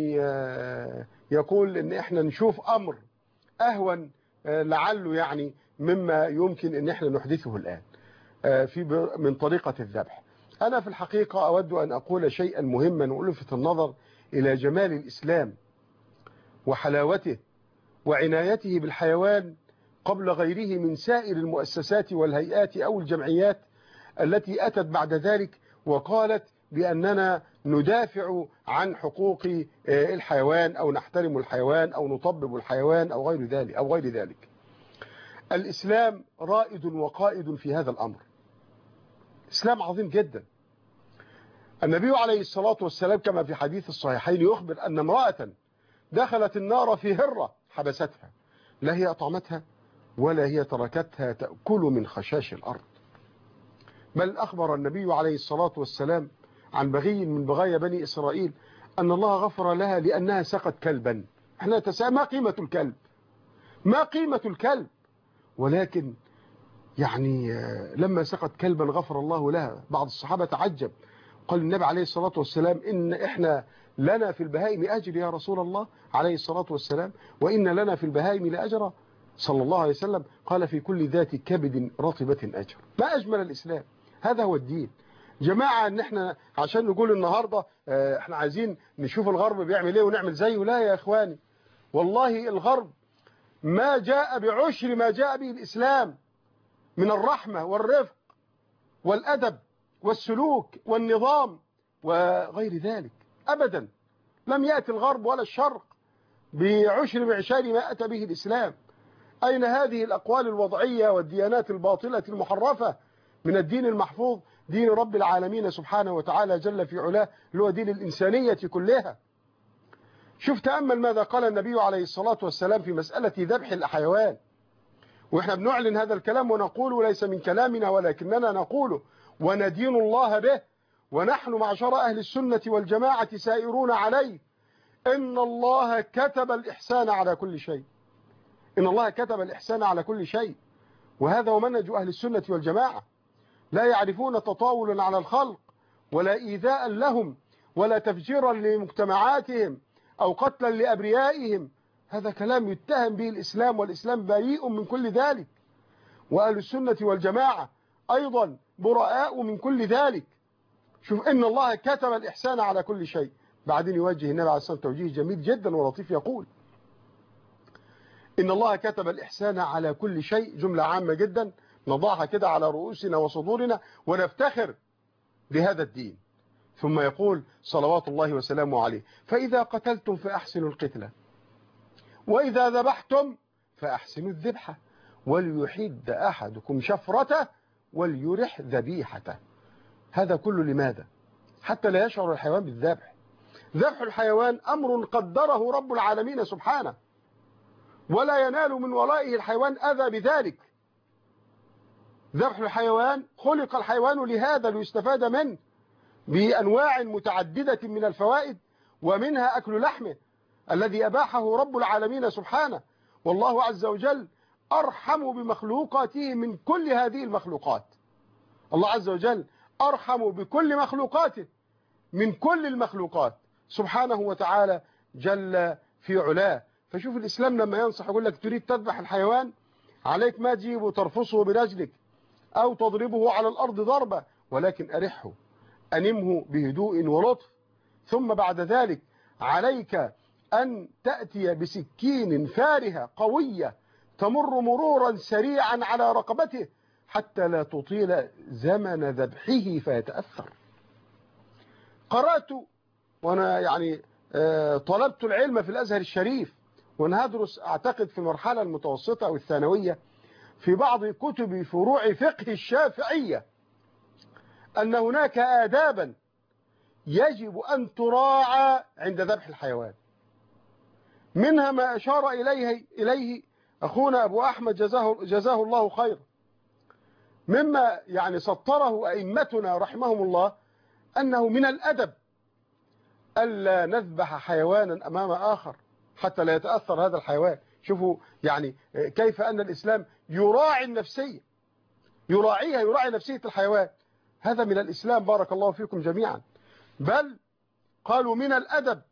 يقول أن احنا نشوف أمر أهون لعله يعني مما يمكن أن احنا نحدثه الآن في من طريقة الذبح. أنا في الحقيقة أود أن أقول شيئا مهما وألفت النظر إلى جمال الإسلام وحلاوته وعنايته بالحيوان قبل غيره من سائر المؤسسات والهيئات أو الجمعيات التي أتت بعد ذلك وقالت بأننا ندافع عن حقوق الحيوان أو نحترم الحيوان أو نطبب الحيوان أو غير ذلك أو غير ذلك. الإسلام رائد وقائد في هذا الأمر. إسلام عظيم جدا. النبي عليه الصلاة والسلام كما في حديث الصحيحين يخبر أن امرأة دخلت النار في هرة حبستها، لا هي أطعمتها ولا هي تركتها تأكل من خشاش الأرض، بل أخبر النبي عليه الصلاة والسلام عن بغي من بغايا بني إسرائيل أن الله غفر لها لأنها سقت كلبا. احنا نتساءل ما قيمة الكلب؟ ما قيمة الكلب؟ ولكن يعني لما سقت كلبا غفر الله لها. بعض الصحابة تعجب، قال النبي عليه الصلاة والسلام إن إحنا لنا في البهائم أجر يا رسول الله عليه الصلاة والسلام، وإن لنا في البهائم لأجر صلى الله عليه وسلم. قال في كل ذات كبد رطبة أجر. ما أجمل الإسلام، هذا هو الدين. جماعة ان احنا عشان نقول النهاردة احنا عايزين نشوف الغرب بيعمل ايه ونعمل زيه، لا يا اخواني، والله الغرب ما جاء بعشر ما جاء به الإسلام من الرحمة والرفق والأدب والسلوك والنظام وغير ذلك أبدا. لم يأتي الغرب ولا الشرق بعشر معشار ما أتى به الإسلام. أين هذه الأقوال الوضعية والديانات الباطلة المحرفة من الدين المحفوظ، دين رب العالمين سبحانه وتعالى جل في علاه، اللي هو دين الإنسانية كلها. شوف تأمل ماذا قال النبي عليه الصلاة والسلام في مسألة ذبح الحيوان، وإحنا بنعلن هذا الكلام ونقوله ليس من كلامنا ولكننا نقوله وندين الله به، ونحن معشر أهل السنة والجماعة سائرون عليه. إن الله كتب الإحسان على كل شيء، إن الله كتب الإحسان على كل شيء، وهذا هو منهج أهل السنة والجماعة. لا يعرفون تطاولا على الخلق ولا إيذاء لهم ولا تفجيرا لمجتمعاتهم أو قتلا لأبريائهم. هذا كلام يتهم به الإسلام، والإسلام بريء من كل ذلك، وأهل السنة والجماعة أيضا براء من كل ذلك. شوف إن الله كتب الإحسان على كل شيء. بعدين يوجه النبي عليه الصلاة والسلام توجيه جميل جدا ولطيف، يقول إن الله كتب الإحسان على كل شيء، جملة عامة جدا نضعها كده على رؤوسنا وصدورنا ونفتخر بهذا الدين. ثم يقول صلوات الله وسلامه عليه: فإذا قتلتم فأحسنوا القتلة، وإذا ذبحتم فأحسنوا الذبحة، وليحد أحدكم شفرته وليرح ذبيحته. هذا كله لماذا؟ حتى لا يشعر الحيوان بالذبح. ذبح الحيوان أمر قدره رب العالمين سبحانه، ولا ينال من ورائه الحيوان أذى بذلك. ذبح الحيوان خلق الحيوان لهذا، ليستفاد منه بأنواع متعددة من الفوائد، ومنها أكل لحمه الذي أباحه رب العالمين سبحانه. والله عز وجل أرحم بمخلوقاته من كل هذه المخلوقات. الله عز وجل أرحم بكل مخلوقاته من كل المخلوقات سبحانه وتعالى جل في علاه. فشوف الإسلام لما ينصح يقول لك تريد تذبح الحيوان، عليك ما تجيبه ترفصه برجلك أو تضربه على الأرض ضربة، ولكن أرحه، أنمه بهدوء ولطف. ثم بعد ذلك عليك أن تأتي بسكين فارهة قوية تمر مرورا سريعا على رقبته حتى لا تطيل زمن ذبحه فيتأثر. قرأت وأنا يعني طلبت العلم في الأزهر الشريف، وأنا هدرس أعتقد في المرحلة المتوسطة أو الثانوية في بعض كتب فروع فقه الشافعية أن هناك آدابا يجب أن تراعى عند ذبح الحيوان. منها ما أشار إليه, إليه أخونا أبو أحمد جزاه, جزاه الله خير، مما يعني سطره أئمتنا رحمهم الله أنه من الأدب ألا نذبح حيوانا أمام آخر حتى لا يتأثر هذا الحيوان. شوفوا يعني كيف أن الإسلام يراعي النفسية، يراعيها، يراعي نفسية الحيوان. هذا من الإسلام، بارك الله فيكم جميعا. بل قالوا من الأدب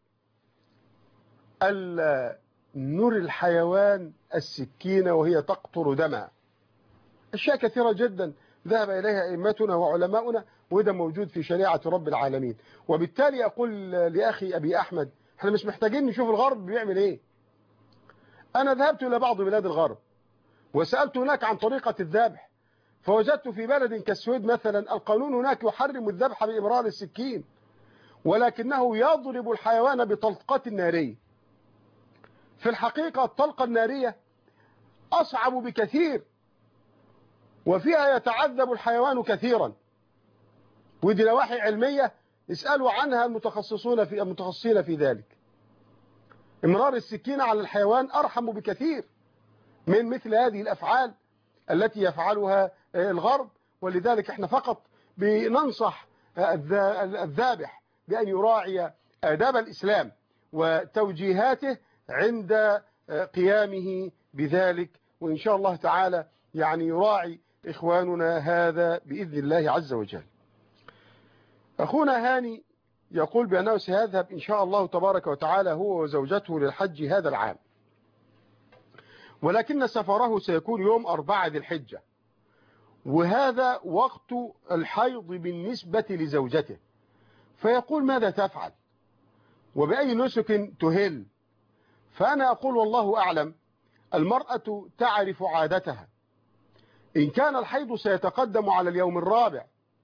ألا نري الحيوان السكينة وهي تقطر دمها. أشياء كثيرة جدا ذهب إليها أئمتنا وعلماؤنا، وده موجود في شريعة رب العالمين. وبالتالي أقول لأخي أبي أحمد، احنا مش محتاجين نشوف الغرب بيعمل إيه. أنا ذهبت إلى بعض بلاد الغرب وسألت هناك عن طريقة الذبح، فوجدت في بلد كالسويد مثلا القانون هناك يحرم الذبح بإمرار السكين، ولكنه يضرب الحيوان بطلقة نارية. في الحقيقة الطلقة النارية أصعب بكثير وفيها يتعذب الحيوان كثيرا، ودي نواحي علمية اسألوا عنها المتخصصون في المتخصصين في ذلك. إمرار السكين على الحيوان أرحم بكثير من مثل هذه الأفعال التي يفعلها الغرب. ولذلك احنا فقط بننصح الذابح بأن يراعي آداب الإسلام وتوجيهاته عند قيامه بذلك، وإن شاء الله تعالى يعني يراعي إخواننا هذا بإذن الله عز وجل. أخونا هاني يقول بأنه سيذهب إن شاء الله تبارك وتعالى هو وزوجته للحج هذا العام، ولكن سفره سيكون يوم أربعة ذي الحجة، وهذا وقت الحيض بالنسبة لزوجته، فيقول ماذا تفعل وبأي نسك تهل؟ فأنا أقول والله أعلم، المرأة تعرف عادتها. إن كان الحيض سيتقدم على اليوم الرابع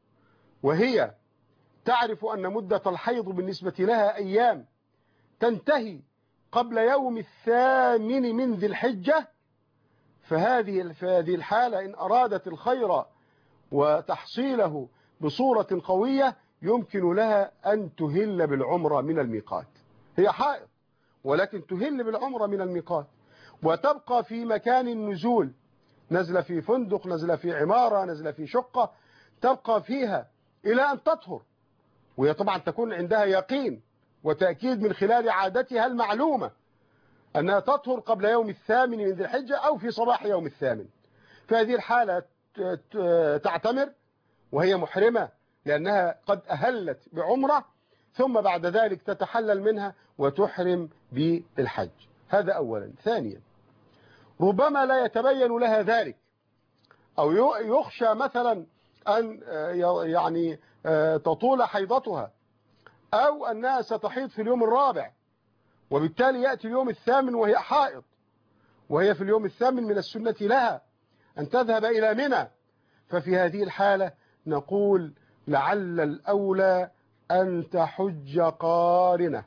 وهي تعرف أن مدة الحيض بالنسبة لها أيام تنتهي قبل يوم الثامن من ذي الحجة، فهذه في هذه الحالة إن أرادت الخير وتحصيله بصورة قوية يمكن لها أن تهل بالعمرة من الميقات. هي حائض ولكن تهل بالعمرة من الميقات، وتبقى في مكان النزول، نزل في فندق، نزل في عمارة، نزل في شقة، تبقى فيها إلى أن تطهر، وهي طبعا تكون عندها يقين وتأكيد من خلال عادتها المعلومة أنها تطهر قبل يوم الثامن من ذي الحجة أو في صباح يوم الثامن. في هذه الحالة تعتمر وهي محرمة لأنها قد أهلت بعمرة، ثم بعد ذلك تتحلل منها وتحرم بالحج. هذا أولا. ثانيا، ربما لا يتبين لها ذلك، أو يخشى مثلا أن يعني تطول حيضتها، أو أنها ستحيض في اليوم الرابع وبالتالي يأتي اليوم الثامن وهي حائض، وهي في اليوم الثامن من السنة لها أن تذهب إلى منى. ففي هذه الحالة نقول لعل الأولى أن تحج قارنة.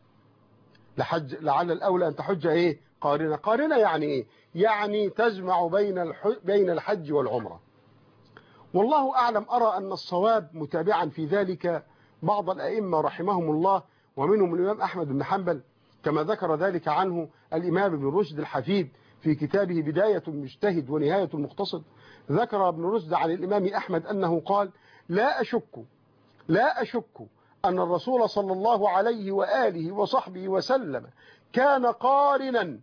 لحج لعل الأولى أن تحج إيه؟ قارنة. قارنة يعني إيه؟ يعني تجمع بين الحج بين الحج والعمرة. والله أعلم، أرى أن الصواب متابعا في ذلك بعض الأئمة رحمهم الله، ومنهم الإمام أحمد بن حنبل كما ذكر ذلك عنه الإمام ابن رشد الحفيد في كتابه بداية المجتهد ونهاية المقتصد. ذكر ابن رشد عن الإمام أحمد أنه قال: لا أشك لا أشك أن الرسول صلى الله عليه وآله وصحبه وسلم كان قارنا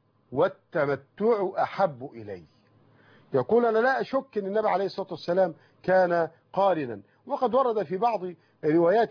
والتمتع أحب إليه. يقول أنا لا أشك أن النبي عليه الصلاة والسلام كان قارنا. وقد ورد في بعض روايات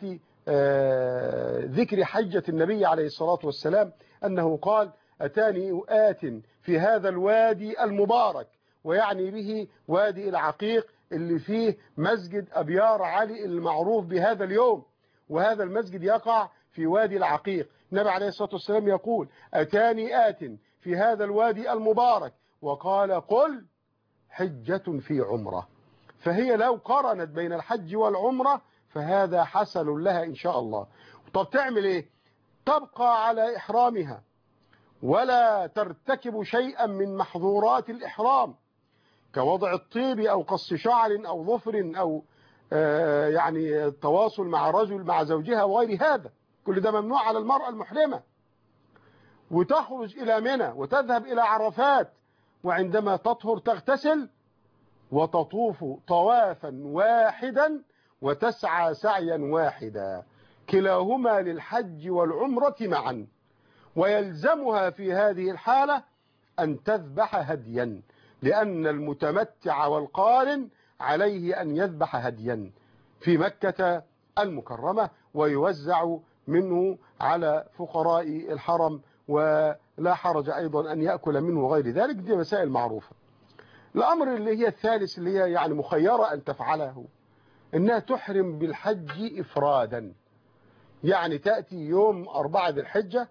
ذكر حجة النبي عليه الصلاة والسلام أنه قال: أتاني آت في هذا الوادي المبارك، ويعني به وادي العقيق اللي فيه مسجد أبيار علي المعروف بهذا اليوم، وهذا المسجد يقع في وادي العقيق. النبي عليه الصلاة والسلام يقول: أتاني آت في هذا الوادي المبارك، وقال: قل حجة في عمرة. فهي لو قارنت بين الحج والعمرة فهذا حسن لها إن شاء الله. طب تعمل إيه؟ تبقى على إحرامها ولا ترتكب شيئا من محظورات الإحرام كوضع الطيب أو قص شعر أو ظفر أو آه يعني التواصل مع رجل مع زوجها وغير هذا. كل ده ممنوع على المرأة المحرمة. وتخرج إلى منى وتذهب إلى عرفات وعندما تطهر تغتسل وتطوف طوافا واحدا وتسعى سعيا واحدا، كلاهما للحج والعمرة معا، ويلزمها في هذه الحالة أن تذبح هديا، لأن المتمتع والقارن عليه أن يذبح هديا في مكة المكرمة ويوزع منه على فقراء الحرم، ولا حرج أيضا أن يأكل منه وغير ذلك. دي مسائل معروفة. الأمر اللي هي الثالث اللي هي يعني مخيرة أن تفعله، إنها تحرم بالحج إفرادا، يعني تأتي يوم أربعة ذي الحجة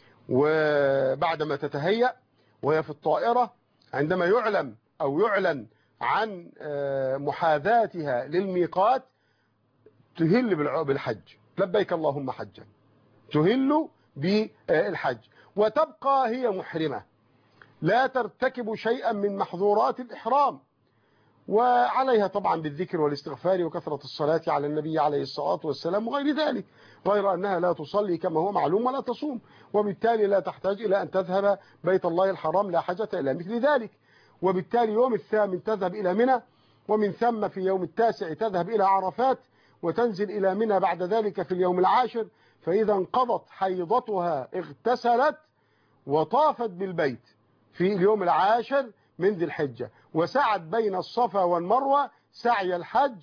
وبعدما تتهيأ وهي في الطائرة، عندما يعلم أو يعلن عن محاذاتها للميقات تهل بالحج، لبيك اللهم حجا، تهل بالحج وتبقى هي محرمة، لا ترتكب شيئا من محظورات الإحرام، وعليها طبعا بالذكر والاستغفار وكثرة الصلاة على النبي عليه الصلاة والسلام وغير ذلك، غير أنها لا تصلي كما هو معلوم ولا تصوم، وبالتالي لا تحتاج إلى أن تذهب بيت الله الحرام، لا حاجة إلى مثل ذلك. وبالتالي يوم الثامن تذهب إلى منى، ومن ثم في يوم التاسع تذهب إلى عرفات، وتنزل إلى منى بعد ذلك في اليوم العاشر، فإذا انقضت حيضتها اغتسلت وطافت بالبيت في اليوم العاشر من ذي الحجة، وسعت بين الصفا والمروة سعي الحج،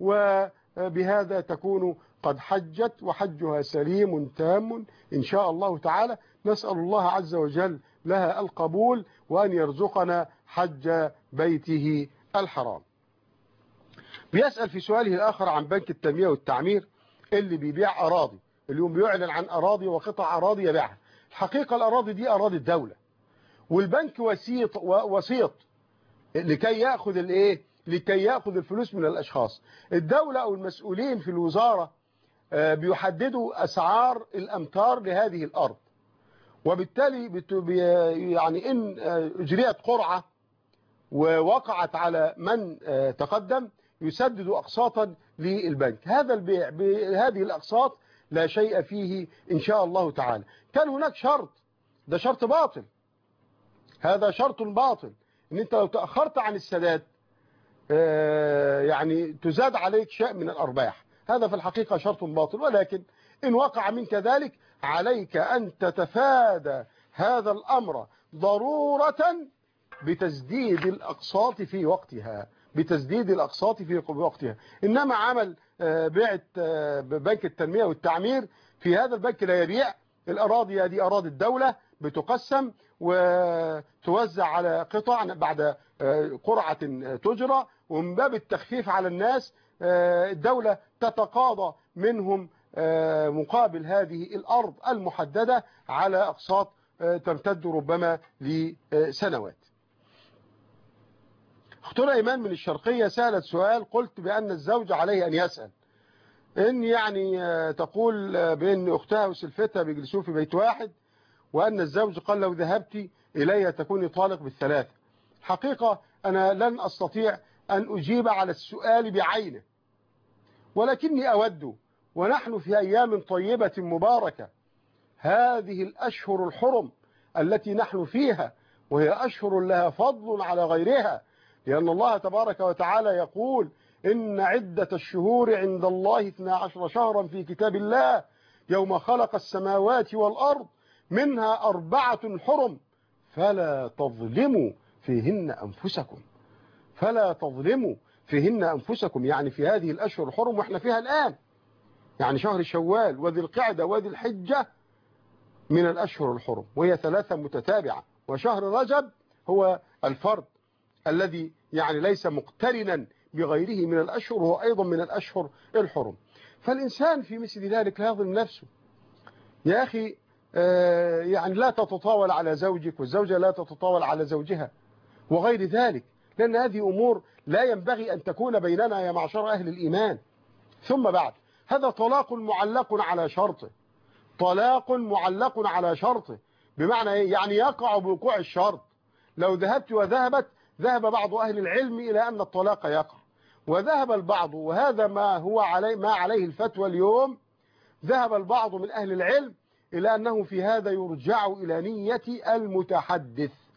وبهذا تكون قد حجت وحجها سليم تام إن شاء الله تعالى. نسأل الله عز وجل لها القبول وأن يرزقنا حج بيته الحرام. بيسأل في سؤاله الآخر عن بنك التنمية والتعمير اللي بيبيع أراضي، اليوم بيعلن عن أراضي وقطع أراضي يبيعها. الحقيقة الأراضي دي أراضي الدولة، والبنك وسيط وسيط لكي يأخذ الايه لكي يأخذ الفلوس من الأشخاص. الدولة أو المسؤولين في الوزارة بيحددوا أسعار الأمتار لهذه الأرض، وبالتالي يعني إن أجريت قرعة ووقعت على من تقدم يسدد أقساطا للبنك. هذا البيع بهذه الأقساط لا شيء فيه إن شاء الله تعالى. كان هناك شرط، ده شرط باطل، هذا شرط باطل، ان انت لو تأخرت عن السداد يعني تزاد عليك شيء من الأرباح. هذا في الحقيقة شرط باطل، ولكن إن وقع منك ذلك عليك أن تتفادى هذا الأمر ضرورة بتسديد الأقساط في وقتها، بتسديد الأقساط في وقتها. إنما عمل بيعة بنك التنمية والتعمير، في هذا البنك لا يبيع الأراضي، هذه أراضي الدولة بتقسم وتوزع على قطع بعد قرعة تجرى، ومن باب التخفيف على الناس الدولة تتقاضى منهم مقابل هذه الأرض المحددة على أقساط تمتد ربما لسنوات. اختنا إيمان من الشرقية سألت سؤال، قلت بأن الزوج عليه أن يسأل، إن يعني تقول بأن أختها وسلفتها بيجلسوا في بيت واحد، وأن الزوج قال لو ذهبت إليها تكوني طالق بالثلاثة. حقيقة أنا لن أستطيع أن أجيب على السؤال بعينه، ولكني أود، ونحن في أيام طيبة مباركة، هذه الأشهر الحرم التي نحن فيها، وهي أشهر لها فضل على غيرها، لأن الله تبارك وتعالى يقول إن عدة الشهور عند الله اثنا عشر شهرا في كتاب الله يوم خلق السماوات والأرض منها أربعة حرم فلا تظلموا فيهن أنفسكم، فلا تظلموا فيهن أنفسكم، يعني في هذه الأشهر الحرم وإحنا فيها الآن، يعني شهر شوال وذي القعدة وذي الحجة من الأشهر الحرم، وهي ثلاثة متتابعة، وشهر رجب هو الفرد الذي يعني ليس مقترنا بغيره من الأشهر، وهو أيضا من الأشهر الحرم. فالإنسان في مثل ذلك لا يظلم نفسه. يا أخي آه يعني لا تتطاول على زوجك، والزوجة لا تتطاول على زوجها وغير ذلك، لأن هذه أمور لا ينبغي أن تكون بيننا يا معشر أهل الإيمان. ثم بعد هذا طلاق معلق على شرطه، طلاق معلق على شرطه، بمعنى إيه؟ يعني يقع بوقوع الشرط. لو ذهبت وذهبت، ذهب بعض أهل العلم إلى أن الطلاق يقع، وذهب البعض، وهذا ما هو عليه ما عليه الفتوى اليوم، ذهب البعض من أهل العلم إلى أنه في هذا يرجع إلى نية المتحدث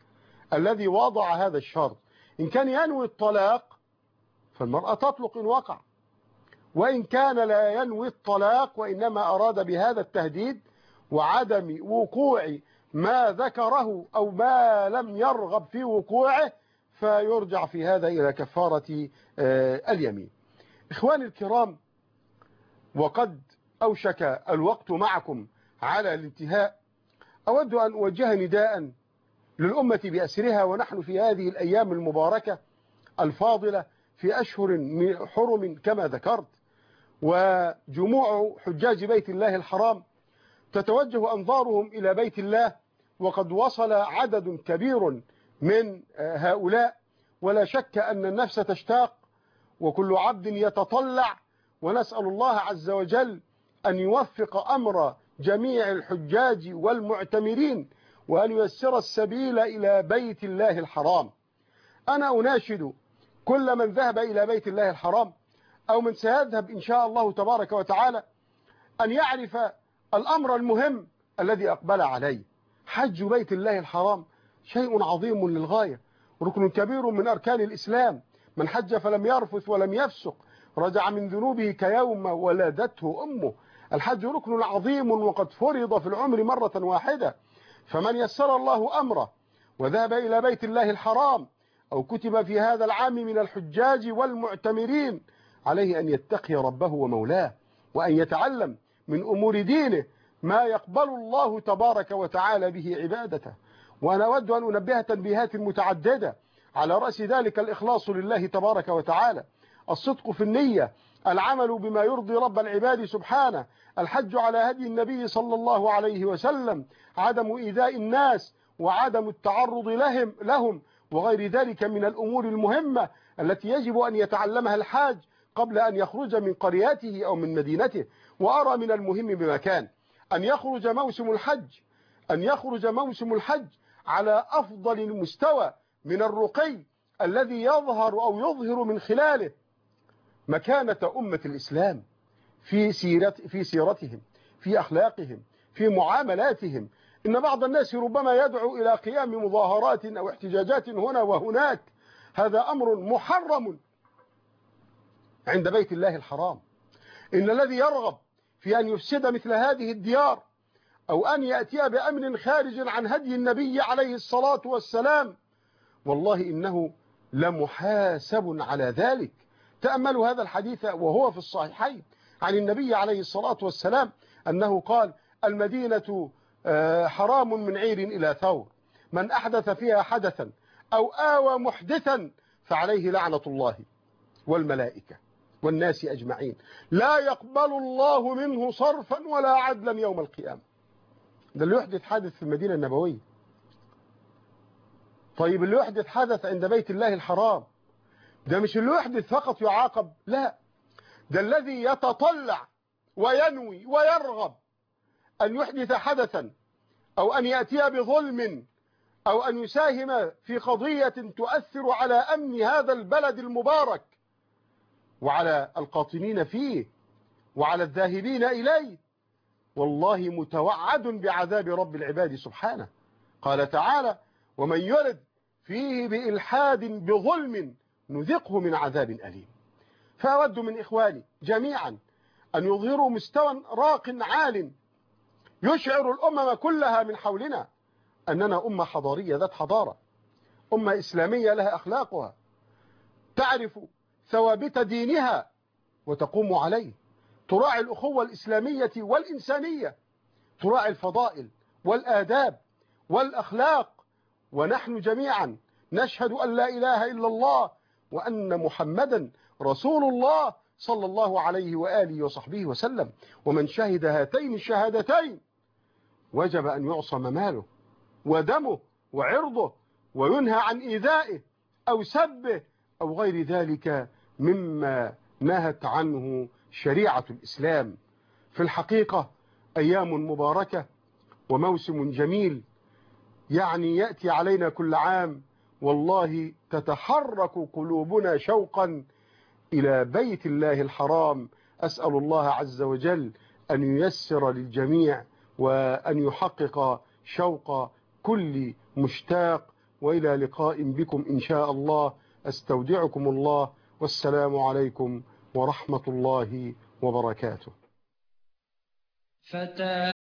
الذي وضع هذا الشرط. إن كان ينوي الطلاق فالمرأة تطلق إن وقع، وإن كان لا ينوي الطلاق وإنما أراد بهذا التهديد وعدم وقوع ما ذكره أو ما لم يرغب في وقوعه فيرجع في هذا إلى كفارة اليمين. إخواني الكرام، وقد أوشك الوقت معكم على الانتهاء. أود أن أوجه نداء للأمة بأسرها، ونحن في هذه الأيام المباركة الفاضلة في أشهر حرم كما ذكرت، وجموع حجاج بيت الله الحرام تتوجه أنظارهم إلى بيت الله، وقد وصل عدد كبير من هؤلاء، ولا شك أن النفس تشتاق وكل عبد يتطلع، ونسأل الله عز وجل أن يوفق أمر جميع الحجاج والمعتمرين وأن ييسر السبيل إلى بيت الله الحرام. أنا أناشد كل من ذهب إلى بيت الله الحرام أو من سيذهب إن شاء الله تبارك وتعالى أن يعرف الأمر المهم الذي أقبل عليه. حج بيت الله الحرام شيء عظيم للغاية، ركن كبير من أركان الإسلام. من حج فلم يرفث ولم يفسق رجع من ذنوبه كيوم ولدته أمه. الحج ركن عظيم وقد فرض في العمر مرة واحدة، فمن يسر الله أمره وذهب إلى بيت الله الحرام أو كتب في هذا العام من الحجاج والمعتمرين عليه أن يتقي ربه ومولاه، وأن يتعلم من أمور دينه ما يقبل الله تبارك وتعالى به عبادته. وأنا أود أن أنبه تنبيهات متعددة، على رأس ذلك الإخلاص لله تبارك وتعالى، الصدق في النية، العمل بما يرضي رب العباد سبحانه، الحج على هدي النبي صلى الله عليه وسلم، عدم إيذاء الناس وعدم التعرض لهم لهم وغير ذلك من الأمور المهمة التي يجب أن يتعلمها الحاج قبل أن يخرج من قريته أو من مدينته. وأرى من المهم بمكان أن يخرج موسم الحج أن يخرج موسم الحج على أفضل المستوى من الرقي الذي يظهر أو يظهر من خلاله مكانة أمة الإسلام في سيرة في سيرتهم، في أخلاقهم، في معاملاتهم. إن بعض الناس ربما يدعو إلى قيام مظاهرات أو احتجاجات هنا وهناك، هذا أمر محرم عند بيت الله الحرام. إن الذي يرغب في أن يفسد مثل هذه الديار أو أن يأتي بأمر خارج عن هدي النبي عليه الصلاة والسلام والله إنه لمحاسب على ذلك. تأملوا هذا الحديث وهو في الصحيحين عن النبي عليه الصلاة والسلام أنه قال: المدينة حرام من عير إلى ثور، من أحدث فيها حدثا أو آوى محدثا فعليه لعنة الله والملائكة والناس أجمعين، لا يقبل الله منه صرفا ولا عدلا يوم القيامة. ده اللي يحدث حدث في المدينة النبوية. طيب اللي يحدث حدث عند بيت الله الحرام ده مش اللي يحدث فقط يعاقب، لا، ده الذي يتطلع وينوي ويرغب أن يحدث حدثا أو أن يأتي بظلم أو أن يساهم في قضية تؤثر على أمن هذا البلد المبارك وعلى القاطنين فيه وعلى الذاهبين إليه، والله متوعد بعذاب رب العباد سبحانه. قال تعالى: ومن يرد فيه بإلحاد بظلم نذقه من عذاب أليم. فأود من إخواني جميعا أن يظهروا مستوى راق عال يشعر الأمم كلها من حولنا أننا أمة حضارية ذات حضارة، أمة إسلامية لها أخلاقها، تعرف ثوابت دينها وتقوم عليه، تراعي الأخوة الإسلامية والإنسانية، تراعي الفضائل والآداب والأخلاق. ونحن جميعا نشهد أن لا إله إلا الله وأن محمدا رسول الله صلى الله عليه وآله وصحبه وسلم. ومن شهد هاتين الشهادتين وجب أن يعصم ماله ودمه وعرضه وينهى عن إيذائه أو سبه أو غير ذلك مما نهت عنه شريعة الإسلام. في الحقيقة أيام مباركة وموسم جميل يعني يأتي علينا كل عام، والله تتحرك قلوبنا شوقا إلى بيت الله الحرام. أسأل الله عز وجل أن ييسر للجميع وأن يحقق شوق كل مشتاق وإلى لقاء بكم إن شاء الله. أستودعكم الله، والسلام عليكم ورحمة الله وبركاته.